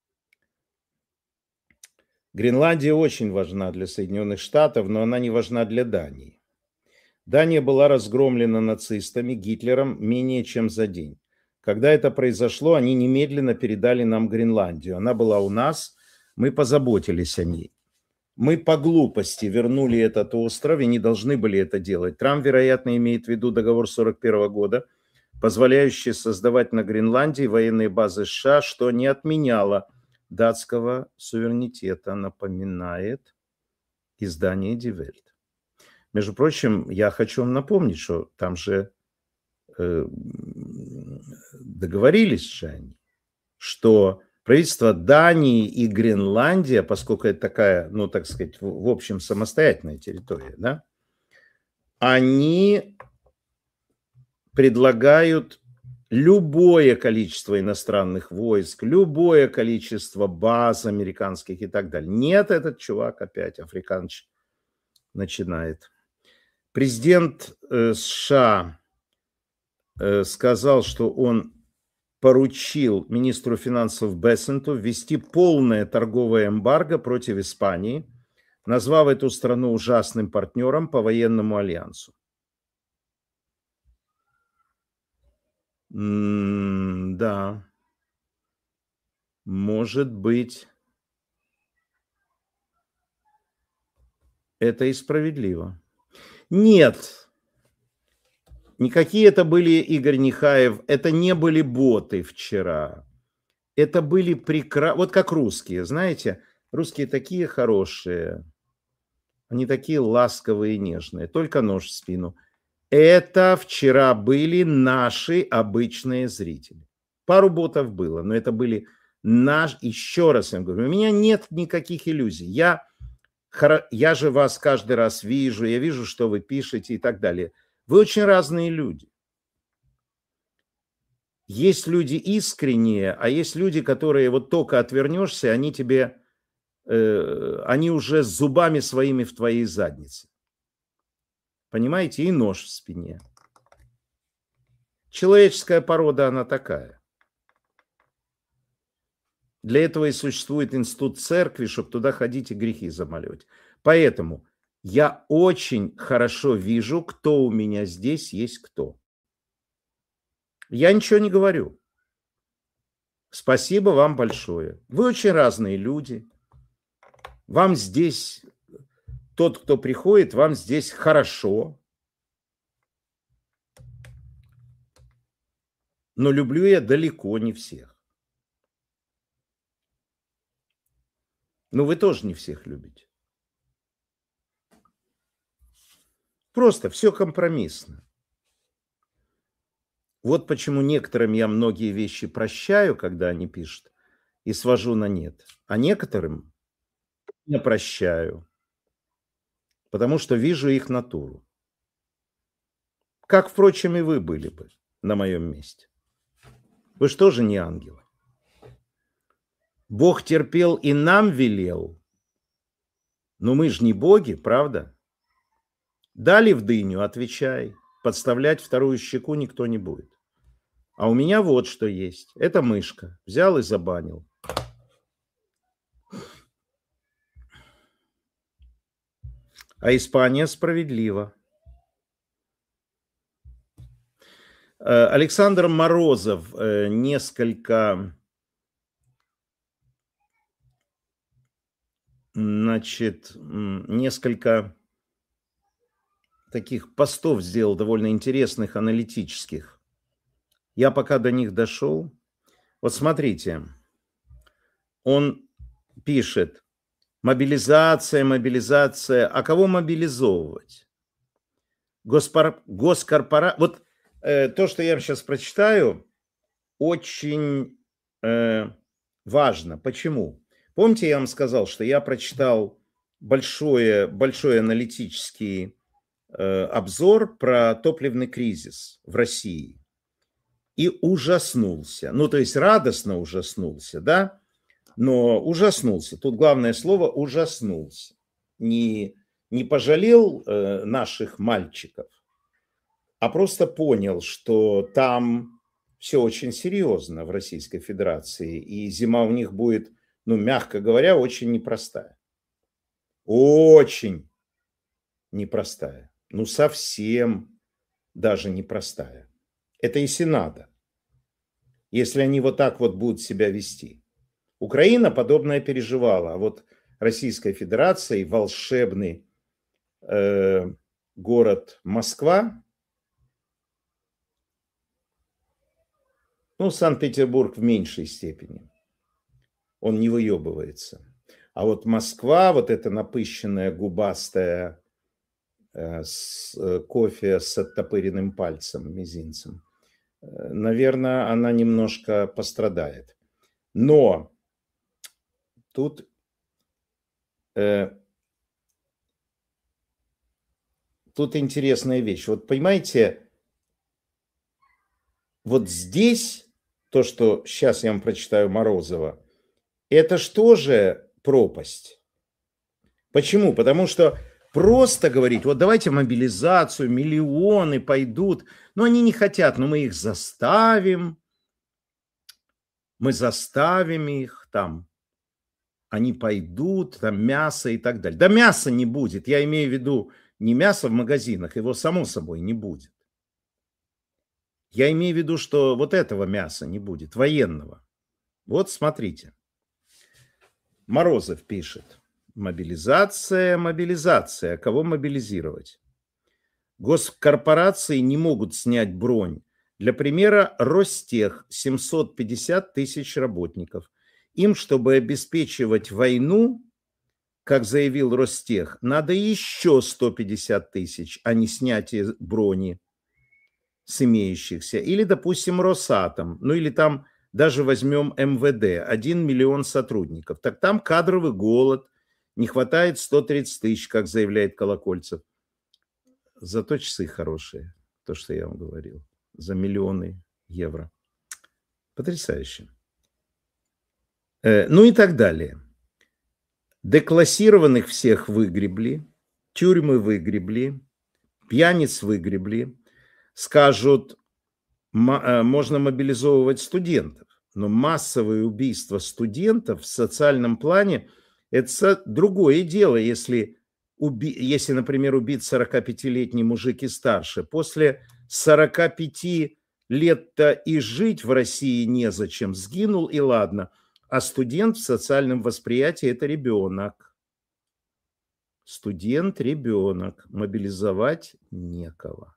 Гренландия очень важна для Соединенных Штатов, но она не важна для Дании. Дания была разгромлена нацистами, Гитлером менее чем за день. Когда это произошло, они немедленно передали нам Гренландию. Она была у нас, мы позаботились о ней. Мы по глупости вернули этот остров и не должны были это делать. Трамп, вероятно, имеет в виду договор 1941 года, позволяющий создавать на Гренландии военные базы США, что не отменяло датского суверенитета, напоминает издание Die Welt. Между прочим, я хочу вам напомнить, что там же договорились же они, что правительство Дании и Гренландия, поскольку это такая, ну, так сказать, в общем, самостоятельная территория, да, они предлагают любое количество иностранных войск, любое количество баз американских и так далее. Нет, этот чувак опять, африканч, начинает. Президент США сказал, что он поручил министру финансов Бессенту ввести полное торговое эмбарго против Испании назвав эту страну ужасным партнером по военному альянсу. Да, может быть, это и справедливо. Нет, никакие это были, Игорь Нихаев, это не были боты вчера. Это были вот как русские, знаете, русские такие хорошие, они такие ласковые и нежные, только нож в спину. Это вчера были наши обычные зрители. Пару ботов было, но это были еще раз я говорю, у меня нет никаких иллюзий. Я же вас каждый раз вижу, я вижу, что вы пишете и так далее. Вы очень разные люди. Есть люди искренние, а есть люди, которые вот только отвернешься, они тебе, они уже с зубами своими в твоей заднице. Понимаете? И нож в спине. Человеческая порода, она такая. Для этого и существует институт церкви, чтобы туда ходить и грехи замаливать. Поэтому я очень хорошо вижу, кто у меня здесь есть кто. Я ничего не говорю. Спасибо вам большое. Вы очень разные люди. Вам здесь, тот, кто приходит, вам здесь хорошо. Но люблю я далеко не всех. Но вы тоже не всех любите. Просто все компромиссно. Вот почему некоторым я многие вещи прощаю, когда они пишут, и свожу на нет. А некоторым не прощаю, потому что вижу их натуру. Как, впрочем, и вы были бы на моем месте. Вы же тоже не ангелы. Бог терпел и нам велел. Но мы же не боги, правда? Дали в дыню, отвечай. Подставлять вторую щеку никто не будет. А у меня вот что есть. Это мышка. Взял и забанил. А Испания справедлива. Александр Морозов несколько таких постов сделал, довольно интересных, аналитических. Я пока до них дошел. Вот смотрите, он пишет: мобилизация, мобилизация. А кого мобилизовывать? Госкорпора... Вот то, что я сейчас прочитаю, очень важно. Почему? Помните, я вам сказал, что я прочитал большой аналитический обзор про топливный кризис в России и ужаснулся. Ну, то есть радостно ужаснулся, да? Но ужаснулся. Тут главное слово ужаснулся. Не пожалел наших мальчиков, а просто понял, что там все очень серьезно в Российской Федерации, и зима у них будет, ну, мягко говоря, очень непростая. Очень непростая. Ну, совсем даже непростая. Это если надо. Если они вот так вот будут себя вести. Украина подобное переживала, а вот Российская Федерация и волшебный город Москва, ну, Санкт-Петербург в меньшей степени, он не выебывается. А вот Москва, вот эта напыщенная, губастая, с кофе с оттопыренным пальцем, мизинцем, наверное, она немножко пострадает. Но тут интересная вещь. Вот понимаете, вот здесь, то, что сейчас я вам прочитаю Морозова, это что же пропасть? Почему? Потому что просто говорить, вот давайте мобилизацию, миллионы пойдут, но они не хотят, но мы их заставим, мы заставим их там. они пойдут, там мясо и так далее. Да мяса не будет. Я имею в виду не мясо в магазинах, его само собой не будет. Я имею в виду, что вот этого мяса не будет, военного. Вот смотрите. Морозов пишет. Мобилизация, мобилизация. Кого мобилизировать? Госкорпорации не могут снять бронь. Для примера, Ростех 750 тысяч работников. Им, чтобы обеспечивать войну, как заявил Ростех, надо еще 150 тысяч, а не снятие брони с имеющихся. Или, допустим, Росатом, ну или там даже возьмем МВД, 1 миллион сотрудников. Так там кадровый голод, не хватает 130 тысяч, как заявляет Колокольцев. Зато часы хорошие, то, что я вам говорил, за миллионы евро. Потрясающе. Ну и так далее. Деклассированных всех выгребли, тюрьмы выгребли, пьяниц выгребли. Скажут, можно мобилизовывать студентов, но массовые убийства студентов в социальном плане – это другое дело, если, например, убит 45-летний мужик и старше. После 45 лет-то и жить в России незачем, сгинул и ладно. А студент в социальном восприятии – это ребенок. Студент – ребенок. Мобилизовать некого.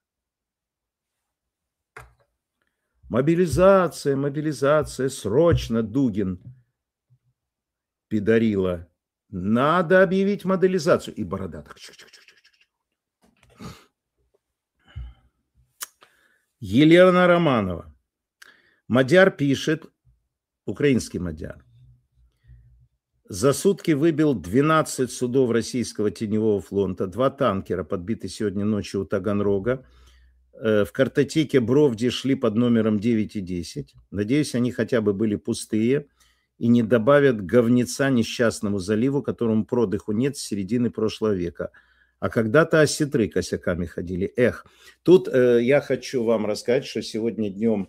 Мобилизация, мобилизация, срочно, Дугин, пидорила. Надо объявить мобилизацию. И Борода так. Елена Романова. Мадяр пишет, украинский Мадяр. За сутки выбил 12 судов российского теневого флота, 2 танкера, подбиты сегодня ночью у Таганрога. В картотеке Бровди шли под номером 9 и 10. Надеюсь, они хотя бы были пустые и не добавят говнеца несчастному заливу, которому продыху нет с середины прошлого века. А когда-то осетры косяками ходили. Эх, тут я хочу вам рассказать, что сегодня днем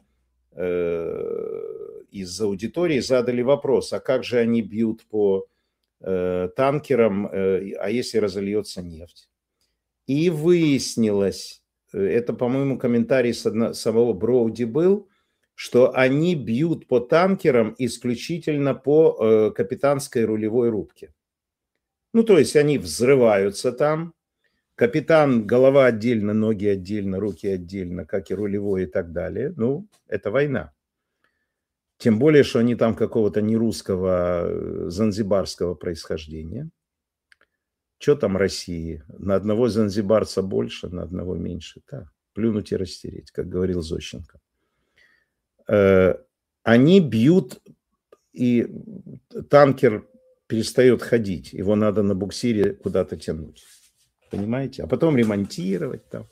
из аудитории задали вопрос, а как же они бьют по танкерам, а если разольется нефть? И выяснилось, это, по-моему, комментарий самого Броуди был, что они бьют по танкерам исключительно по капитанской рулевой рубке. Ну, то есть они взрываются там, капитан, голова отдельно, ноги отдельно, руки отдельно, как и рулевой и так далее. Ну, это война. Тем более, что они там какого-то нерусского, занзибарского происхождения. Что там России? На одного занзибарца больше, на одного меньше. Да. Плюнуть и растереть, как говорил Зощенко. Они бьют, и танкер перестает ходить. Его надо на буксире куда-то тянуть. Понимаете? А потом ремонтировать там.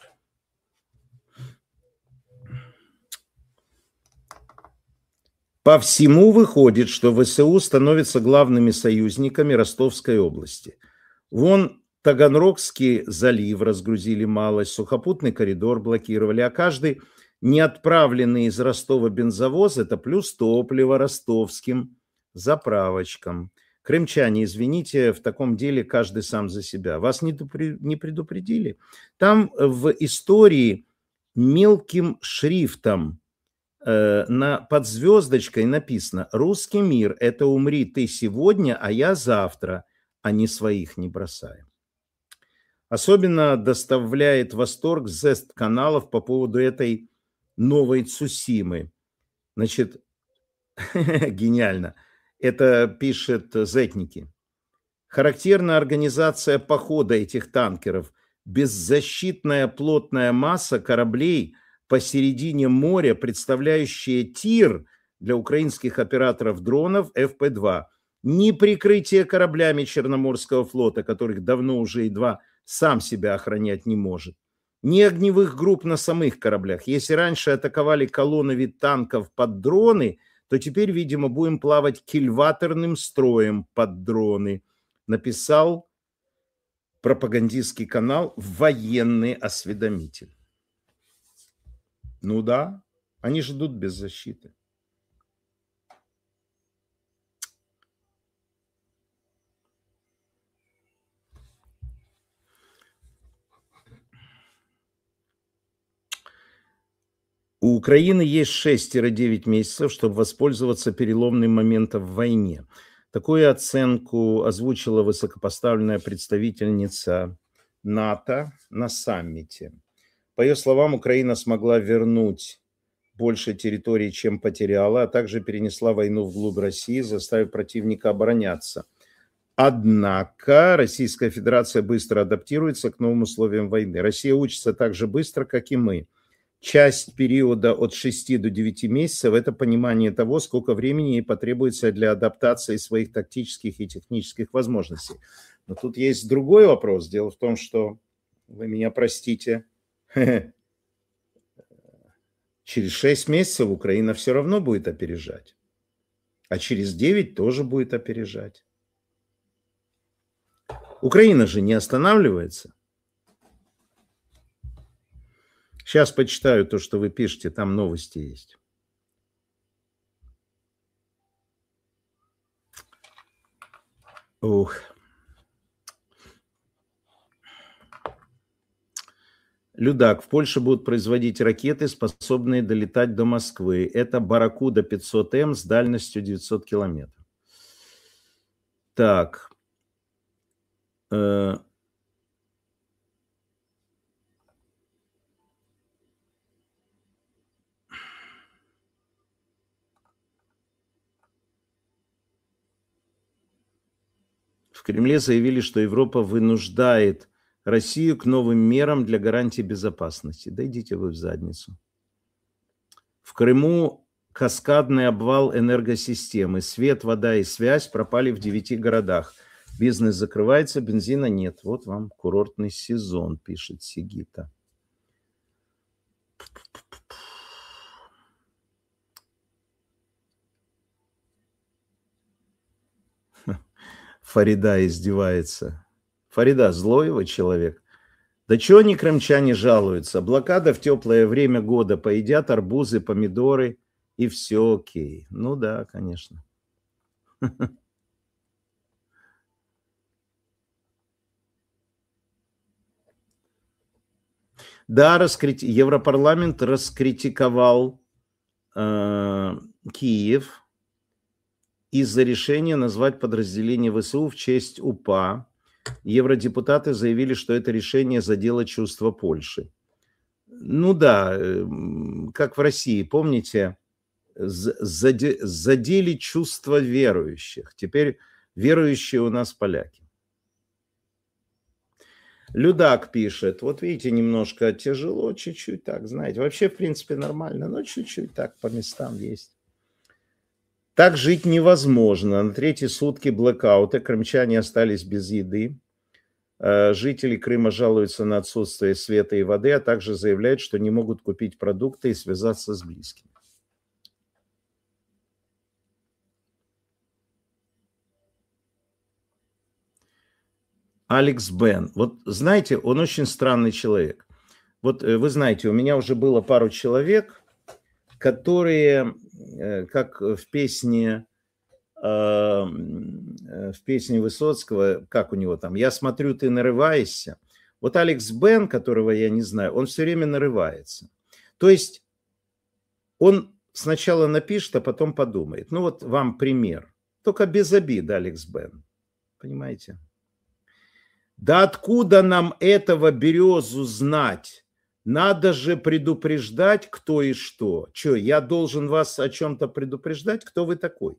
По всему выходит, что ВСУ становятся главными союзниками Ростовской области. Вон Таганрогский залив разгрузили малость, сухопутный коридор блокировали, а каждый неотправленный из Ростова бензовоз – это плюс топливо ростовским заправочкам. Крымчане, извините, в таком деле каждый сам за себя. Вас не предупредили? Там в истории мелким шрифтом под звездочкой написано: «Русский мир – это умри ты сегодня, а я завтра, а не своих не бросаем». Особенно доставляет восторг Z-каналов по поводу этой новой Цусимы. Значит, гениально. Это пишет Зетники. Характерна организация похода этих танкеров. Беззащитная плотная масса кораблей посередине моря, представляющая тир для украинских операторов дронов ФП-2. Ни прикрытие кораблями Черноморского флота, которых давно уже едва сам себя охранять не может. Ни огневых групп на самых кораблях. Если раньше атаковали колонны танков под дроны, то теперь, видимо, будем плавать кильваторным строем под дроны. Написал пропагандистский канал «Военный осведомитель». Ну да, они ждут без защиты. У Украины есть 6-9 месяцев, чтобы воспользоваться переломным моментом в войне. Такую оценку озвучила высокопоставленная представительница НАТО на саммите. По ее словам, Украина смогла вернуть больше территорий, чем потеряла, а также перенесла войну вглубь России, заставив противника обороняться. Однако Российская Федерация быстро адаптируется к новым условиям войны. Россия учится так же быстро, как и мы. Часть периода от 6 до 9 месяцев – это понимание того, сколько времени ей потребуется для адаптации своих тактических и технических возможностей. Но тут есть другой вопрос. Дело в том, что, вы меня простите, через 6 месяцев Украина все равно будет опережать. А через 9 тоже будет опережать. Украина же не останавливается. Сейчас почитаю то, что вы пишете, там новости есть. Ух. Людак, в Польше будут производить ракеты, способные долетать до Москвы. Это Барракуда 500М с дальностью 900 километров. Так. В Кремле заявили, что Европа вынуждает Россию к новым мерам для гарантии безопасности. Да идите вы в задницу. В Крыму каскадный обвал энергосистемы. Свет, вода и связь пропали в 9 городах. Бизнес закрывается, бензина нет. Вот вам курортный сезон, пишет Сигита. Фарида издевается. Фарида, злой его человек. Да чего они, крымчане, жалуются? Блокада в теплое время года, поедят арбузы, помидоры, и все окей. Ну да, конечно. Да, Европарламент раскритиковал Киев из-за решения назвать подразделение ВСУ в честь УПА. Евродепутаты заявили, что это решение задело чувства Польши. Ну да, как в России, помните, задели чувства верующих. Теперь верующие у нас поляки. Людак пишет, вот видите, немножко тяжело, чуть-чуть так, знаете. Вообще, в принципе, нормально, но чуть-чуть так по местам есть. Так жить невозможно. На третьи сутки блэкаута крымчане остались без еды. Жители Крыма жалуются на отсутствие света и воды, а также заявляют, что не могут купить продукты и связаться с близкими. Алекс Бен. Вот знаете, он очень странный человек. Вот вы знаете, у меня уже было пару человек, которые, как в песне Высоцкого, как у него там, «Я смотрю, ты нарываешься». Вот Алекс Бен, которого я не знаю, он все время нарывается. То есть он сначала напишет, а потом подумает. Ну вот вам пример. Только без обид, Алекс Бен. Понимаете? Да откуда нам этого березу знать? Надо же предупреждать, кто и что. Че, я должен вас о чем-то предупреждать? Кто вы такой?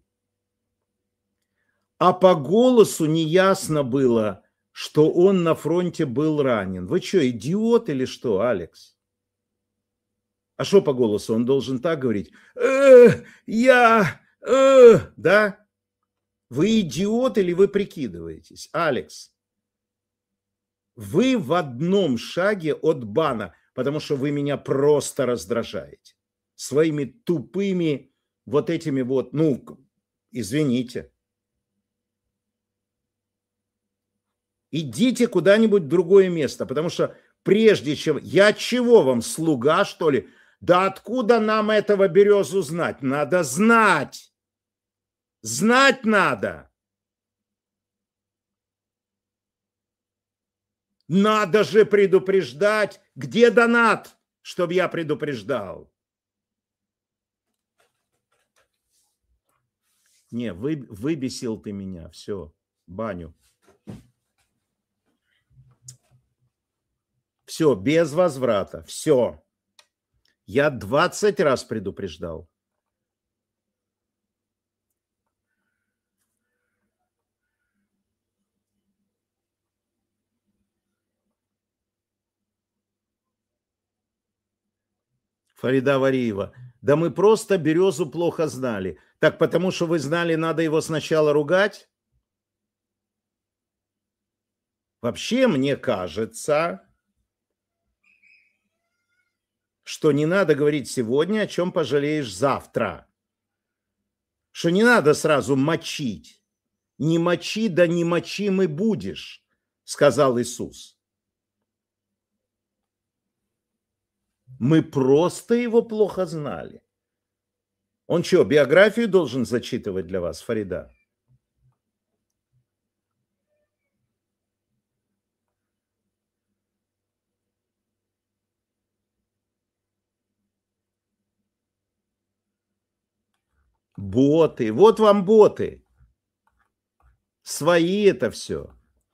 А по голосу неясно было, что он на фронте был ранен. Вы что, идиот или что, Алекс? А что по голосу? Он должен так говорить? Да? Вы идиот или вы прикидываетесь? Алекс, вы в одном шаге от бана, потому что вы меня просто раздражаете. Своими тупыми вот этими вот, ну, извините. Идите куда-нибудь в другое место, потому что прежде чем... Я чего вам, слуга, что ли? Да откуда нам этого березу знать? Надо знать. Знать надо. Надо же предупреждать. Где донат, чтобы я предупреждал? Не, выбесил ты меня. Все, баню. Все, без возврата. Все. Я 20 раз предупреждал. Фарида Вариева. Да мы просто Березу плохо знали. Так потому что вы знали, надо его сначала ругать? Вообще, мне кажется, что не надо говорить сегодня, о чем пожалеешь завтра. Что не надо сразу мочить. Не мочи, да не мочимый будешь, сказал Иисус. Мы просто его плохо знали. Он что, биографию должен зачитывать для вас, Фарида? Боты. Вот вам боты. Свои это все.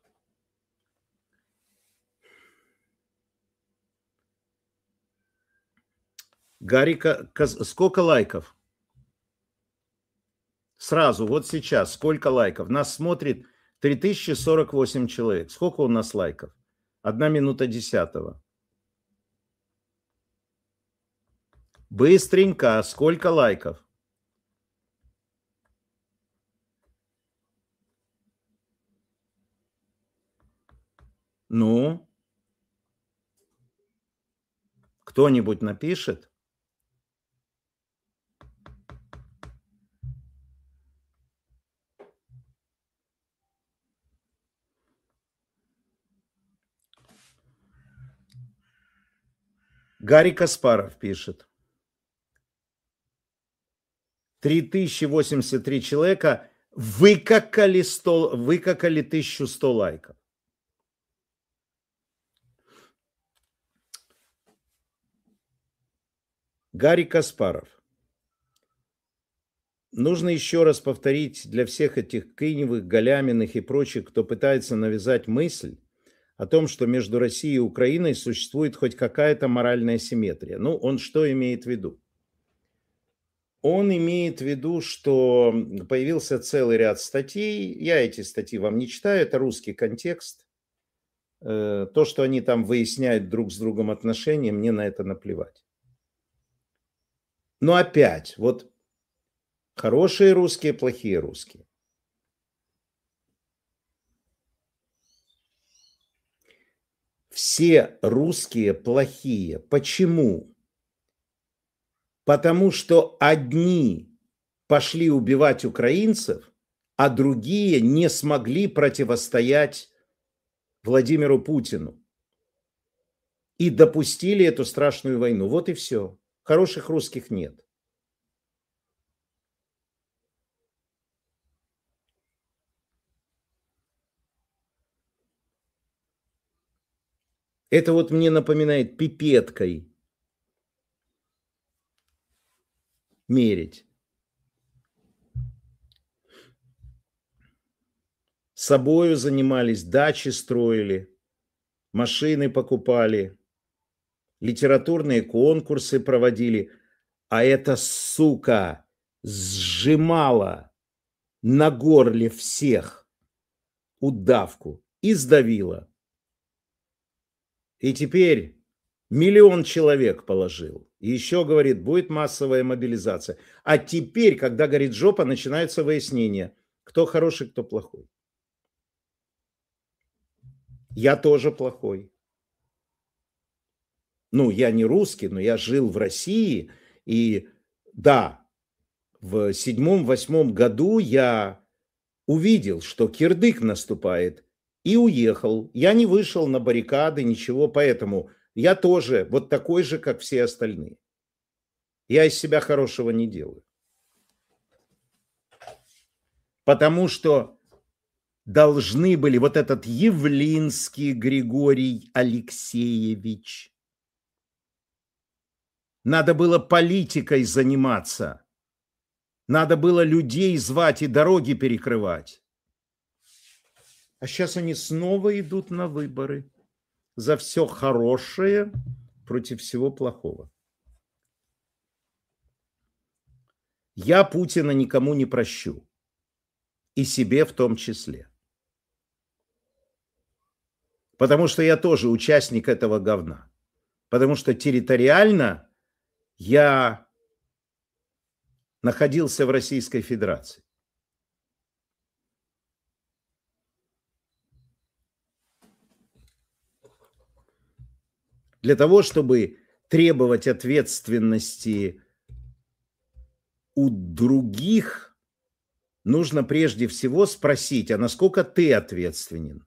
Гарика, сколько лайков? Сразу, вот сейчас, сколько лайков? Нас смотрит 3048 человек. Сколько у нас лайков? 1 минута 10. Быстренько, сколько лайков? Ну, кто-нибудь напишет? Гарри Каспаров пишет. 3083 человека выкакали 1100 лайков. Гарри Каспаров. Нужно еще раз повторить для всех этих Кыневых, Галяминых и прочих, кто пытается навязать мысль о том, что между Россией и Украиной существует хоть какая-то моральная симметрия. Ну, он что имеет в виду? Он имеет в виду, что появился целый ряд статей. Я эти статьи вам не читаю, это русский контекст. То, что они там выясняют друг с другом отношения, мне на это наплевать. Но опять, вот хорошие русские, плохие русские. Все русские плохие. Почему? Потому что одни пошли убивать украинцев, а другие не смогли противостоять Владимиру Путину. И допустили эту страшную войну. Вот и все. Хороших русских нет. Это вот мне напоминает пипеткой мерить. Собою занимались, дачи строили, машины покупали, литературные конкурсы проводили. А эта сука сжимала на горле всех удавку и сдавила. И теперь 1 000 000 человек положил. И еще, говорит, будет массовая мобилизация. А теперь, когда горит жопа, начинается выяснение, кто хороший, кто плохой. Я тоже плохой. Ну, я не русский, но я жил в России. И да, в 7-8 году я увидел, что кирдык наступает, и уехал. Я не вышел на баррикады, ничего, поэтому я тоже вот такой же, как все остальные. Я из себя хорошего не делаю. Потому что должны были вот этот Явлинский Григорий Алексеевич. Надо было политикой заниматься. Надо было людей звать и дороги перекрывать. А сейчас они снова идут на выборы за все хорошее против всего плохого. Я Путина никому не прощу. И себе в том числе. Потому что я тоже участник этого говна. Потому что территориально я находился в Российской Федерации. Для того, чтобы требовать ответственности у других, нужно прежде всего спросить, а насколько ты ответственен?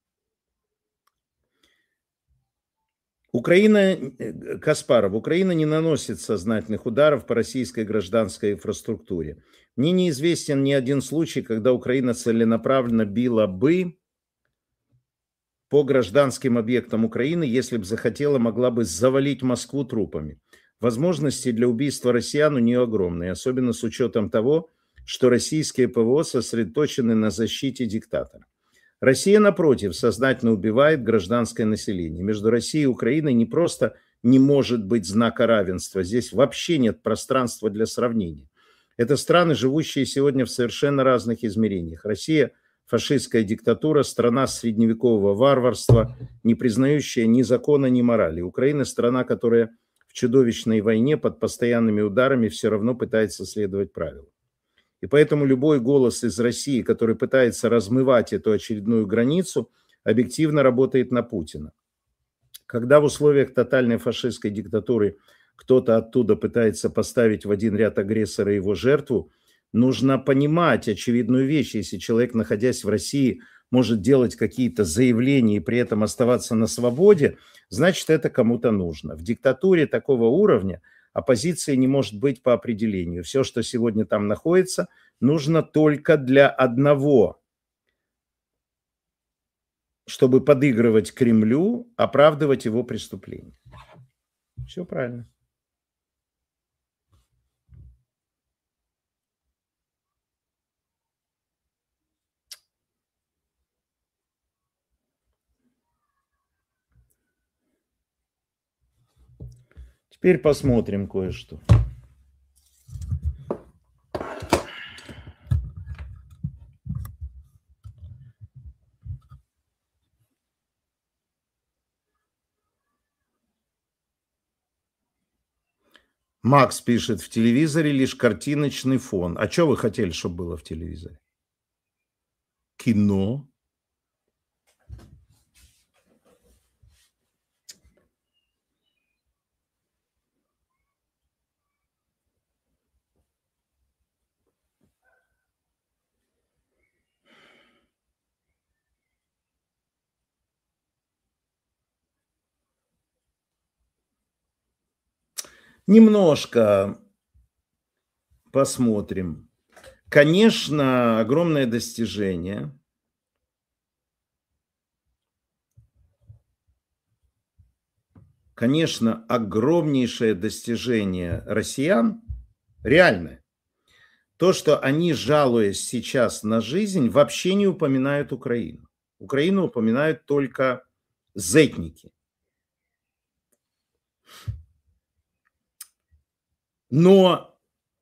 Каспаров, Украина не наносит сознательных ударов по российской гражданской инфраструктуре. Мне неизвестен ни один случай, когда Украина целенаправленно била бы по гражданским объектам Украины, если бы захотела, могла бы завалить Москву трупами. Возможности для убийства россиян у нее огромные, особенно с учетом того, что российские ПВО сосредоточены на защите диктатора. Россия, напротив, сознательно убивает гражданское население. Между Россией и Украиной не просто не может быть знака равенства, здесь вообще нет пространства для сравнения. Это страны, живущие сегодня в совершенно разных измерениях. Россия – фашистская диктатура, страна средневекового варварства, не признающая ни закона, ни морали. Украина – страна, которая в чудовищной войне под постоянными ударами все равно пытается следовать правилам. И поэтому любой голос из России, который пытается размывать эту очередную границу, объективно работает на Путина. Когда в условиях тотальной фашистской диктатуры кто-то оттуда пытается поставить в один ряд агрессора и его жертву, нужно понимать очевидную вещь. Если человек, находясь в России, может делать какие-то заявления и при этом оставаться на свободе, значит, это кому-то нужно. В диктатуре такого уровня оппозиции не может быть по определению. Все, что сегодня там находится, нужно только для одного, чтобы подыгрывать Кремлю, оправдывать его преступления. Все правильно. Теперь посмотрим кое-что. Макс пишет, в телевизоре лишь картиночный фон. А что вы хотели, чтобы было в телевизоре? Кино? Немножко посмотрим. Конечно, огромное достижение. Конечно, огромнейшее достижение россиян, реальное. То, что они, жалуясь сейчас на жизнь, вообще не упоминают Украину. Украину упоминают только зетники. Но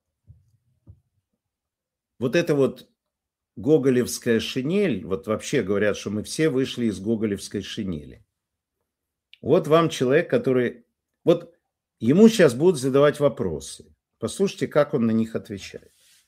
вот эта вот гоголевская шинель, вот вообще говорят, что мы все вышли из гоголевской шинели. Вот вам человек, который... Вот ему сейчас будут задавать вопросы. Послушайте, как он на них отвечает.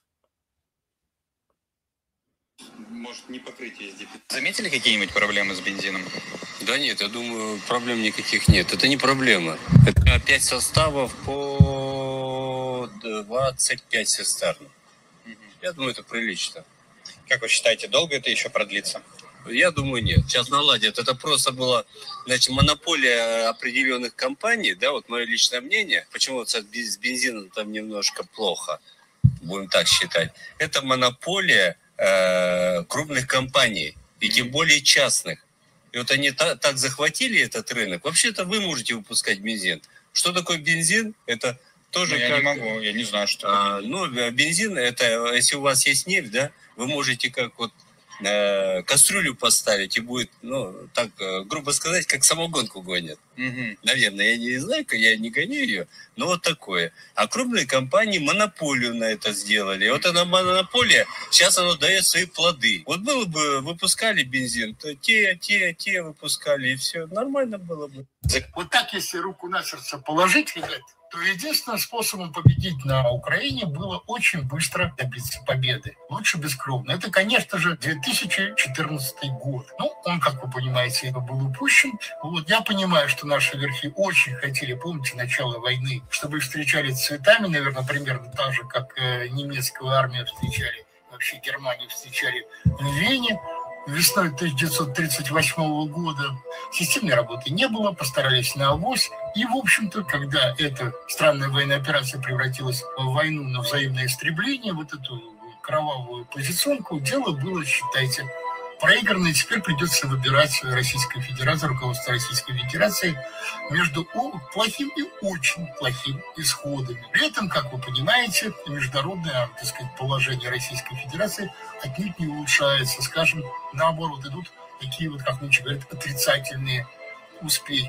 Может, не покрытие здесь. Заметили какие-нибудь проблемы с бензином? Да нет, я думаю, проблем никаких нет. Это не проблема. Это 5 составов по 25 цистерн. Я думаю, это прилично. Как вы считаете, долго это еще продлится? Я думаю, нет. Сейчас наладят. Это просто была, значит, монополия определенных компаний, да, вот мое личное мнение. Почему вот с бензином там немножко плохо, будем так считать. Это монополия крупных компаний, и тем более частных. И вот они так захватили этот рынок. Вообще-то вы можете выпускать бензин. Что такое бензин? Это Тоже Я как... не могу, я не знаю, что это. Ну, бензин, это если у вас есть нефть, да, вы можете как вот кастрюлю поставить, и будет, ну, так, грубо сказать, как самогонку гонят. Мгм. Наверное, я не знаю, я не гоню ее, но вот такое. А крупные компании монополию на это сделали. И вот эта монополия, сейчас она дает свои плоды. Вот было бы, выпускали бензин, то те выпускали, и все, нормально было бы. Вот так, если руку на сердце положить, ребят, то единственным способом победить на Украине было очень быстро добиться победы. Лучше бескровно. Это, конечно же, 2014 год. Ну, он, как вы понимаете, был упущен. Вот я понимаю, что наши верхи очень хотели, помните, начало войны, чтобы их встречали цветами, наверное, примерно так же, как немецкую армию встречали, вообще Германию встречали в Вене. Весной 1938 года системной работы не было, постарались на авось. И, в общем-то, когда эта странная военная операция превратилась в войну на взаимное истребление, вот эту кровавую позиционку, дело было, считайте, проиграно. И теперь придется выбирать Российской Федерации, руководство Российской Федерации между плохим и очень плохим исходами. При этом, как вы понимаете, международное, так сказать, положение Российской Федерации отнюдь не улучшается. Скажем, наоборот, идут такие вот, как нынче говорят, отрицательные успехи.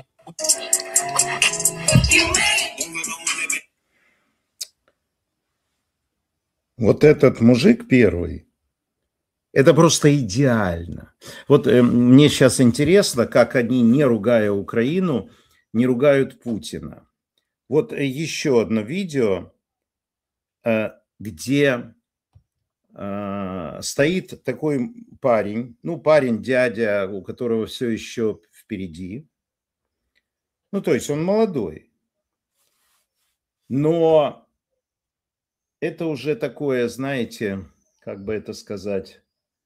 Вот этот мужик первый, это просто идеально. Вот мне сейчас интересно, как они, не ругая Украину, не ругают Путина. Вот еще одно видео, где стоит такой парень, ну, парень, дядя, у которого все еще впереди. Ну, то есть он молодой. Но это уже такое, знаете, как бы это сказать,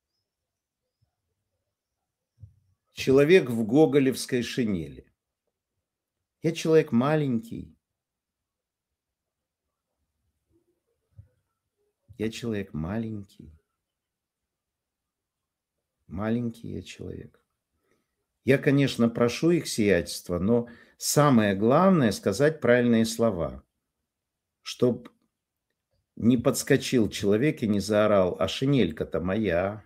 человек в гоголевской шинели. Я человек маленький. Я человек маленький. Маленький я человек. Я, конечно, прошу их сиятельства, но самое главное сказать правильные слова, чтоб не подскочил человек и не заорал: а шинелька-то моя.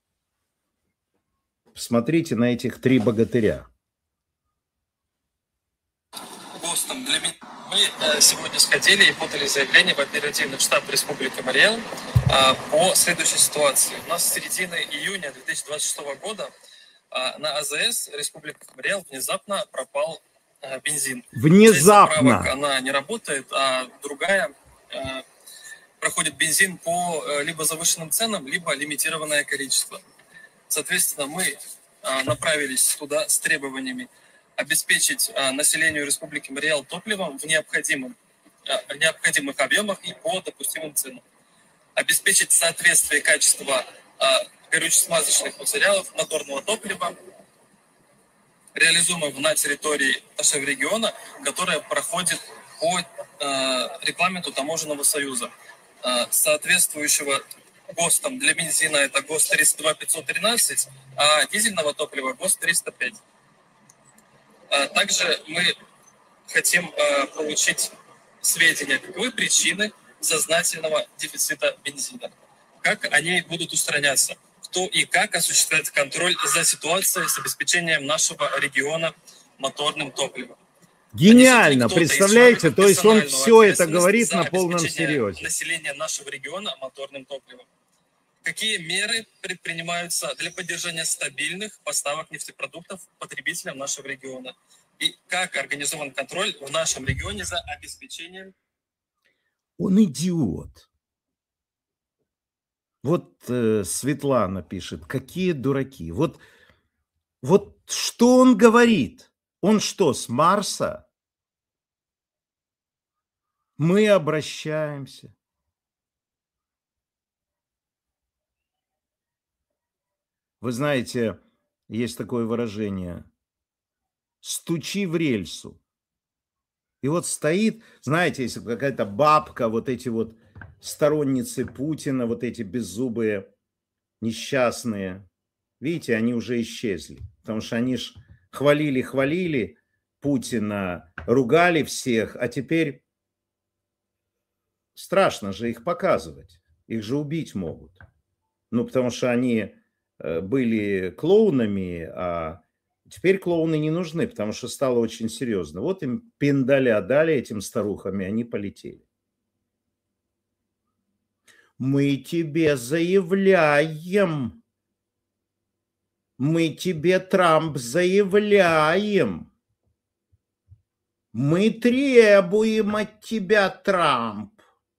Посмотрите на этих 3 богатыря. ГОСТом для меня. Мы сегодня сходили и подали заявление в оперативный штаб Республики Марий-Эл по следующей ситуации. У нас с середины июня 2026 года на АЗС Республики Марий-Эл внезапно пропал бензин. Внезапно! Часть заправок, она не работает, а другая проходит бензин по либо завышенным ценам, либо лимитированное количество. Соответственно, мы направились туда с требованиями обеспечить населению Республики Марий-Эл топливом в необходимых объемах и по допустимым ценам. Обеспечить соответствие качества горюче-смазочных материалов, моторного топлива, реализуемого на территории нашего региона, которая проходит по регламенту Таможенного союза, соответствующего ГОСТом для бензина это ГОСТ 302-513, а дизельного топлива ГОСТ 305. Также мы хотим получить сведения, каковы причины сознательного дефицита бензина, как они будут устраняться, кто и как осуществляет контроль за ситуацией с обеспечением нашего региона моторным топливом. Гениально, представляете? То есть он все это говорит на полном серьезе. Население нашего региона моторным топливом. Какие меры предпринимаются для поддержания стабильных поставок нефтепродуктов потребителям нашего региона? И как организован контроль в нашем регионе за обеспечением? Он идиот. Вот Светлана пишет: какие дураки. Вот что он говорит? Он что, с Марса? Мы обращаемся. Вы знаете, есть такое выражение: стучи в рельсу. И вот стоит, знаете, если какая-то бабка, вот эти вот сторонницы Путина, вот эти беззубые, несчастные, видите, они уже исчезли. Потому что они ж хвалили Путина, ругали всех, а теперь страшно же их показывать. Их же убить могут. Ну, потому что они были клоунами, а теперь клоуны не нужны, потому что стало очень серьезно. Вот им пиндаля дали этим старухам, и они полетели. Мы тебе заявляем. Мы тебе, Трамп, заявляем. Мы требуем от тебя, Трамп.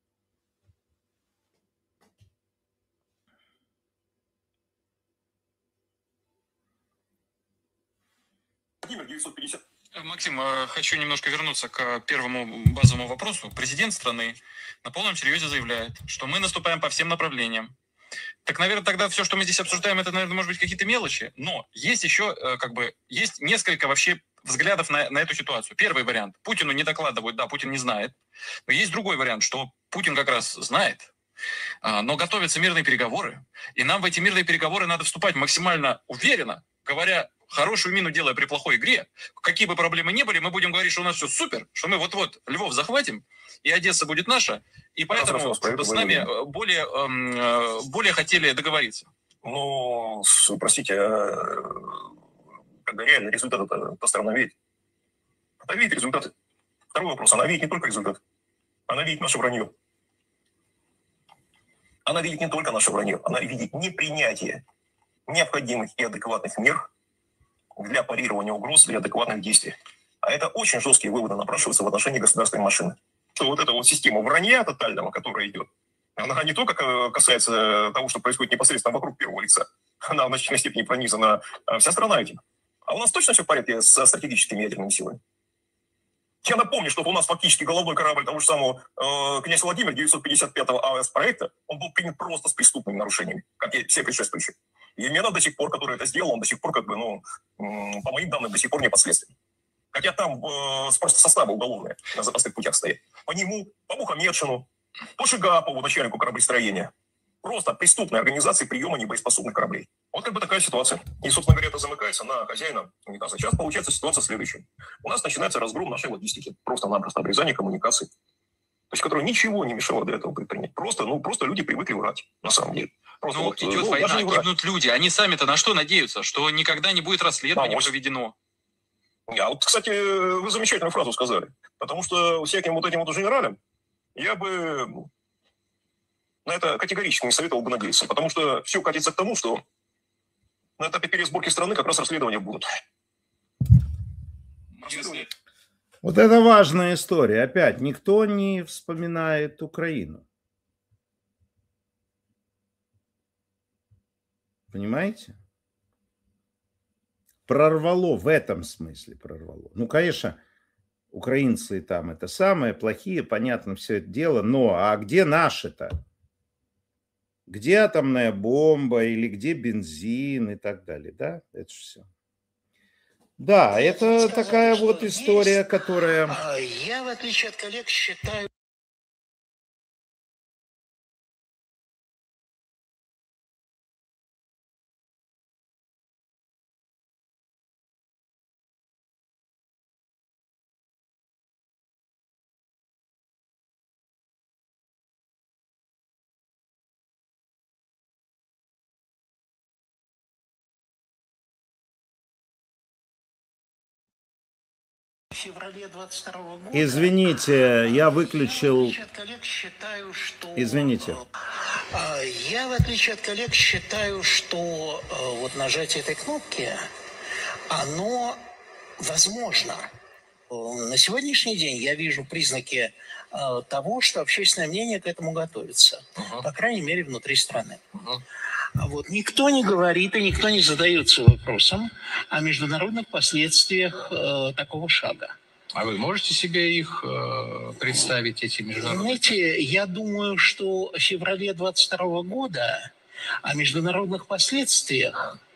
Максим, хочу немножко вернуться к первому базовому вопросу. Президент страны на полном серьезе заявляет, что мы наступаем по всем направлениям. Так, наверное, тогда все, что мы здесь обсуждаем, это, наверное, может быть какие-то мелочи. Но есть еще, есть несколько вообще взглядов на эту ситуацию. Первый вариант. Путину не докладывают, да, Путин не знает. Но есть другой вариант, что Путин как раз знает, но готовятся мирные переговоры. И нам в эти мирные переговоры надо вступать максимально уверенно, говоря хорошую мину, делая при плохой игре. Какие бы проблемы ни были, мы будем говорить, что у нас все супер, что мы вот-вот Львов захватим, и Одесса будет наша, и поэтому с нами более хотели договориться. Ну, простите, когда реальный результат, эта сторона видит. Она видит результаты. Второй вопрос. Она видит не только результат. Она видит наше вранье. Она видит не только наше вранье. Она видит непринятие необходимых и адекватных мер для парирования угроз, для адекватных действий. А это очень жесткие выводы напрашиваются в отношении государственной машины. Что вот эта вот система вранья тотального, которая идет, она не только касается того, что происходит непосредственно вокруг первого лица, она в значительной степени пронизана вся страна этим. А у нас точно все в порядке со стратегическими ядерными силами? Я напомню, что у нас фактически головной корабль того же самого князь Владимир 955-го АЭС-проекта, он был принят просто с преступными нарушениями, как и все предшествующие. И именно до сих пор, который это сделал, он до сих пор, по моим данным, до сих пор не последствия. Хотя там составы уголовные на запасных путях стоят. По нему, по Мухамедшину, по Шигапову, начальнику кораблестроения. Просто преступной организации приема небоеспособных кораблей. Вот такая ситуация. И, собственно говоря, это замыкается на хозяина унитаза. Сейчас получается ситуация следующая. У нас начинается разгром нашей логистики. Просто-напросто обрезание коммуникаций. То есть, которое ничего не мешало до этого предпринять. Просто люди привыкли врать, на самом деле. Просто идет война, гибнут люди. Они сами-то на что надеются? Что никогда не будет расследования проведено. Кстати, вы замечательную фразу сказали. Потому что всяким вот этим вот генералям я бы на это категорически не советовал бы надеяться. Потому что все катится к тому, что на этапе пересборки страны как раз расследования будут. Вот это важная история. Опять, никто не вспоминает Украину. Понимаете? Прорвало, в этом смысле прорвало. Ну, конечно, украинцы там это самые плохие, понятно, все это дело, но а где наши-то? Где атомная бомба или где бензин и так далее, да? Это же все. Да, это такая вот история, которая... Я, в отличие от коллег, считаю... В феврале 22 года... Извините, я выключил... Извините. Я, в отличие от коллег, считаю, что вот нажатие этой кнопки, оно возможно. На сегодняшний день я вижу признаки того, что общественное мнение к этому готовится. По крайней мере, внутри страны. Вот. Никто не говорит и никто не задается вопросом о международных последствиях такого шага. А вы можете себе их представить, эти международные? Знаете, я думаю, что в феврале 22 года о международных последствиях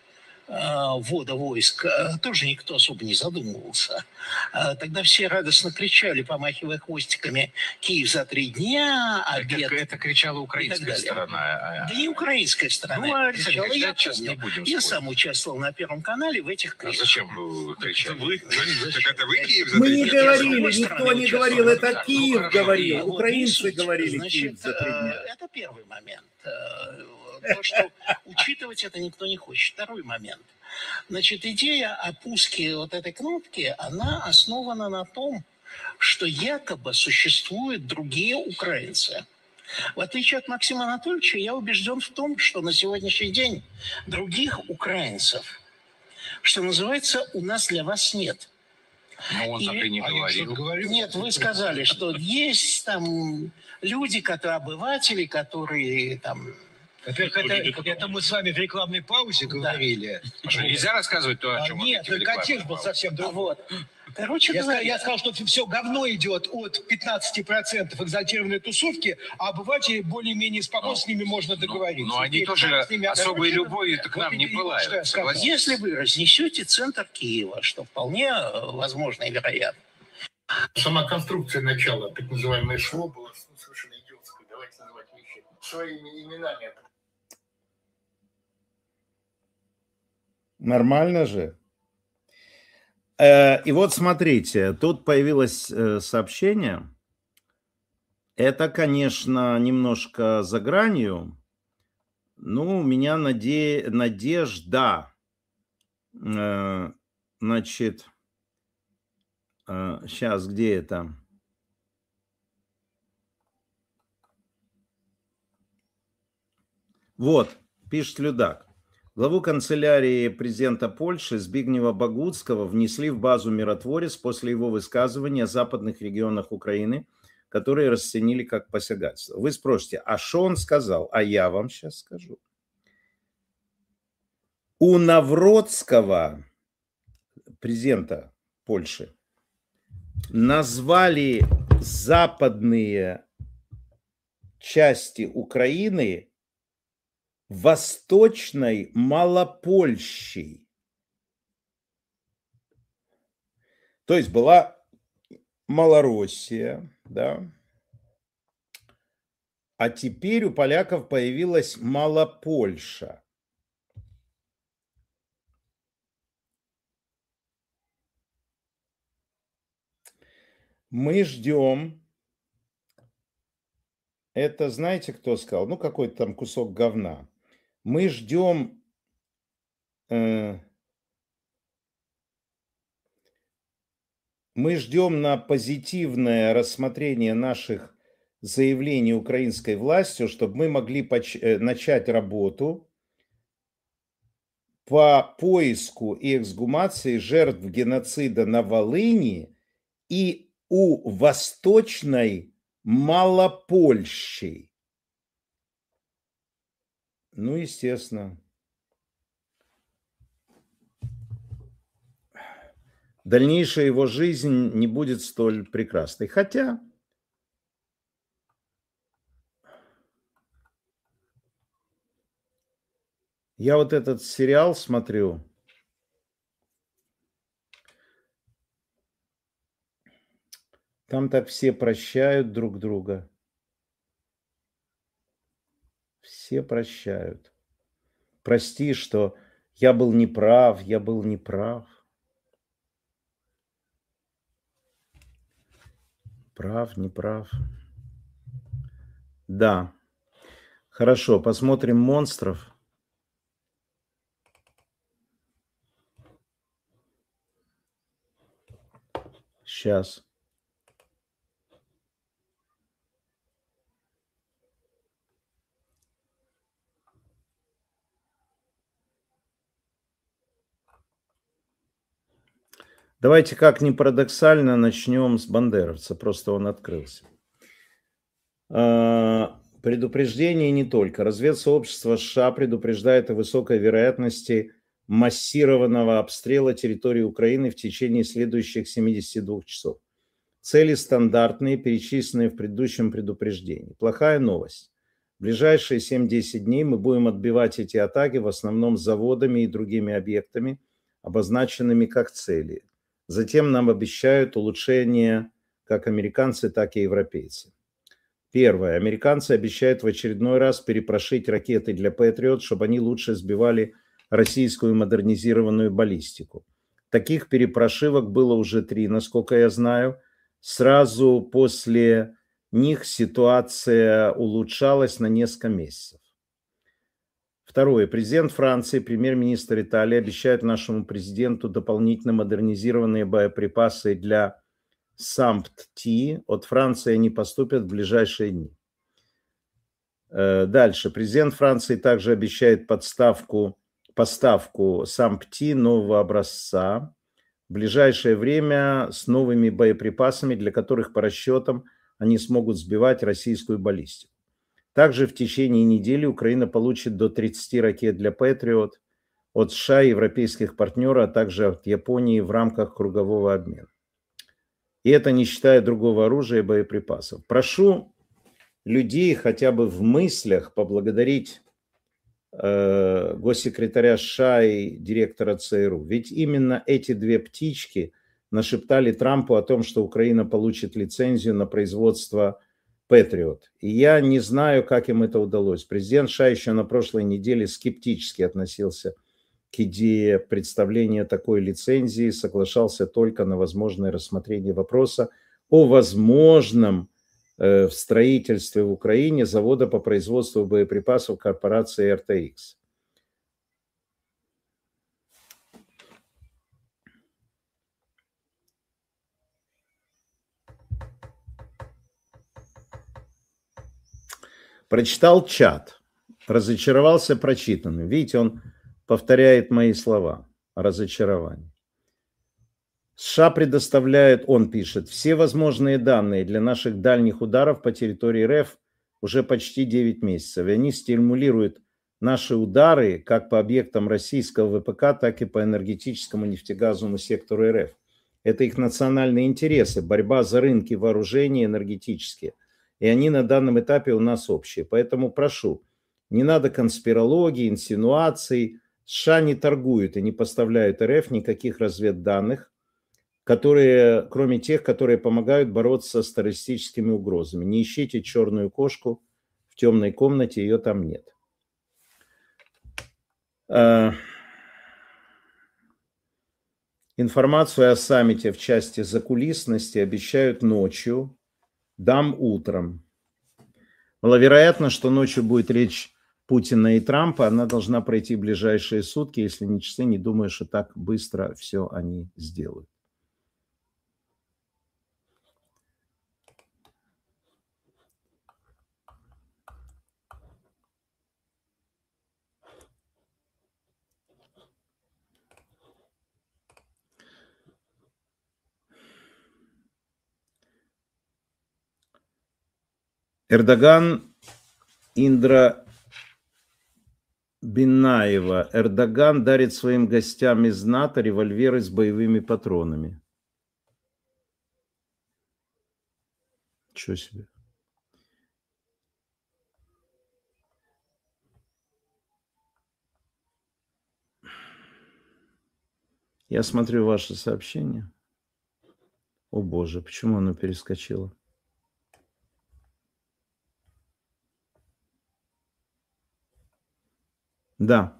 ввода войск тоже никто особо не задумывался. Тогда все радостно кричали, помахивая хвостиками: «Киев за 3 дня, обед». Это кричала украинская сторона. Да не украинская сторона. Кричала, я помню. Я сам участвовал на Первом канале в этих криках. Зачем вы кричали? Так это вы Киев за 3 дня? Мы не говорили, никто не говорил, это Киев говорил, украинцы говорили Киев за 3 дня. Это первый момент. То, что учитывать это никто не хочет. Второй момент. Значит, идея о пуске вот этой кнопки, она основана на том, что якобы существуют другие украинцы. В отличие от Максима Анатольевича, я убежден в том, что на сегодняшний день других украинцев, что называется, у нас для вас нет. Но он так и не говорил. Нет, вы сказали, что есть там люди, которые обыватели, которые там... Это мы с вами в рекламной паузе говорили. Да. Что, нельзя рассказывать то, о чем нет, контекст был совсем другой. Вот. Короче говоря, я сказал, что все говно идет от 15% экзальтированной тусовки, а обыватели более-менее спокойно с ними можно договориться. Но они тоже особой любовью к нам не пылают. Если вы разнесете центр Киева, что вполне возможно и вероятно. Сама конструкция начала, так называемое ШВО, была совершенно идиотская. Давайте называть вещи своими именами. Нормально же. И вот смотрите, тут появилось сообщение. Это, конечно, немножко за гранью. Ну, у меня надежда. Значит, сейчас, где это? Вот, пишет Людак. Главу канцелярии президента Польши Збигнева Богуцкого внесли в базу «Миротворец» после его высказывания о западных регионах Украины, которые расценили как посягательство. Вы спросите, а что он сказал? А я вам сейчас скажу. У Навроцкого, президента Польши, назвали западные части Украины Восточной Малопольщей. То есть была Малороссия, да, а теперь у поляков появилась Малопольша. Мы ждем. Это знаете, кто сказал? Ну, какой-то там кусок говна. Мы ждем на позитивное рассмотрение наших заявлений украинской властью, чтобы мы могли начать работу по поиску и эксгумации жертв геноцида на Волыни и у Восточной Малопольщи. Ну, естественно. Дальнейшая его жизнь не будет столь прекрасной. Хотя я вот этот сериал смотрю. Там так все прощают друг друга. Все прощают. Прости, что я был неправ, я был неправ. Прав, неправ. Да. Хорошо, посмотрим монстров. Сейчас. Давайте, как ни парадоксально, начнем с бандеровца. Просто он открылся. Предупреждение не только. Разведсообщество США предупреждает о высокой вероятности массированного обстрела территории Украины в течение следующих 72 часов. Цели стандартные, перечисленные в предыдущем предупреждении. Плохая новость. ближайшие 7-10 дней мы будем отбивать эти атаки в основном заводами и другими объектами, обозначенными как цели. Затем нам обещают улучшение как американцы, так и европейцы. Первое. Американцы обещают в очередной раз перепрошить ракеты для Patriot, чтобы они лучше сбивали российскую модернизированную баллистику. Таких перепрошивок было уже 3, насколько я знаю. Сразу после них ситуация улучшалась на несколько месяцев. Второе. Президент Франции, премьер-министр Италии обещают нашему президенту дополнительно модернизированные боеприпасы для САМПТ-Т. От Франции они поступят в ближайшие дни. Дальше. Президент Франции также обещает поставку САМПТ нового образца в ближайшее время с новыми боеприпасами, для которых по расчетам они смогут сбивать российскую баллистику. Также в течение недели Украина получит до 30 ракет для Patriot от США и европейских партнеров, а также от Японии в рамках кругового обмена. И это не считая другого оружия и боеприпасов. Прошу людей хотя бы в мыслях поблагодарить госсекретаря США и директора ЦРУ. Ведь именно эти 2 птички нашептали Трампу о том, что Украина получит лицензию на производство Patriot. И я не знаю, как им это удалось. Президент США еще на прошлой неделе скептически относился к идее представления такой лицензии, соглашался только на возможное рассмотрение вопроса о возможном в строительстве в Украине завода по производству боеприпасов корпорации RTX. Прочитал чат, разочаровался прочитанным. Видите, он повторяет мои слова о разочаровании. США предоставляет, он пишет, все возможные данные для наших дальних ударов по территории РФ уже почти 9 месяцев. И они стимулируют наши удары как по объектам российского ВПК, так и по энергетическому нефтегазовому сектору РФ. Это их национальные интересы, борьба за рынки вооружений энергетические. И они на данном этапе у нас общие. Поэтому прошу, не надо конспирологии, инсинуаций. США не торгуют и не поставляют РФ никаких разведданных, которые, кроме тех, которые помогают бороться с террористическими угрозами. Не ищите черную кошку в темной комнате, ее там нет. Информацию о саммите в части закулисности обещают ночью, дам утром. Маловероятно, что ночью будет речь Путина и Трампа. Она должна пройти в ближайшие сутки, если не часы. Не думаю, что так быстро все они сделают. Эрдоган, Индра Бинаева. Эрдоган дарит своим гостям из НАТО револьверы с боевыми патронами. Чего себе. Я смотрю ваше сообщение. О боже, почему оно перескочило? Да.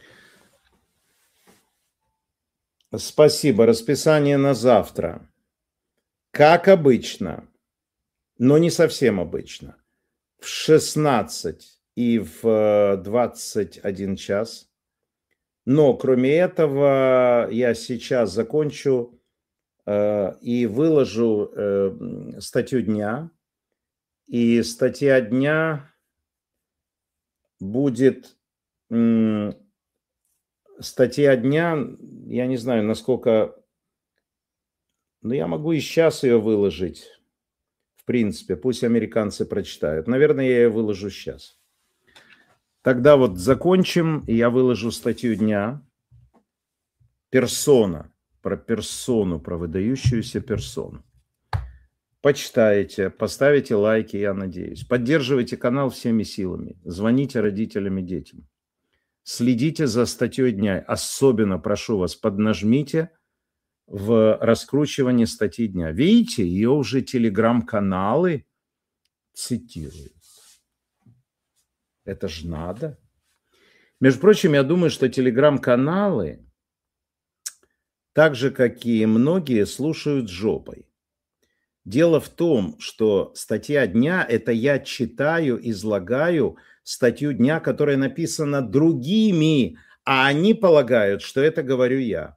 Спасибо. Расписание на завтра. Как обычно, но не совсем обычно. В 16 и в 21 час. Но кроме этого я сейчас закончу и выложу статью дня. И статья дня будет... Статья дня, я не знаю, насколько... Но я могу и сейчас ее выложить. В принципе, пусть американцы прочитают. Наверное, я ее выложу сейчас. Тогда вот закончим, и я выложу статью дня. Персона. Про персону, про выдающуюся персону. почитаете, поставите лайки, я надеюсь. Поддерживайте канал всеми силами. Звоните родителям и детям. Следите за статьей дня. Особенно прошу вас, поднажмите в раскручивании статьи дня. Видите, ее уже телеграм-каналы цитируют. Это ж надо. Между прочим, я думаю, что телеграм-каналы, так же, как и многие, слушают жопой. Дело в том, что статья дня – это я читаю, излагаю статью дня, которая написана другими, а они полагают, что это говорю я.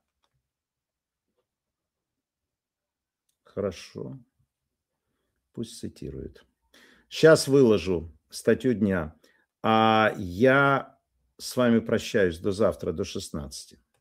Хорошо. Пусть цитируют. Сейчас выложу статью дня. А я с вами прощаюсь до завтра, до 16.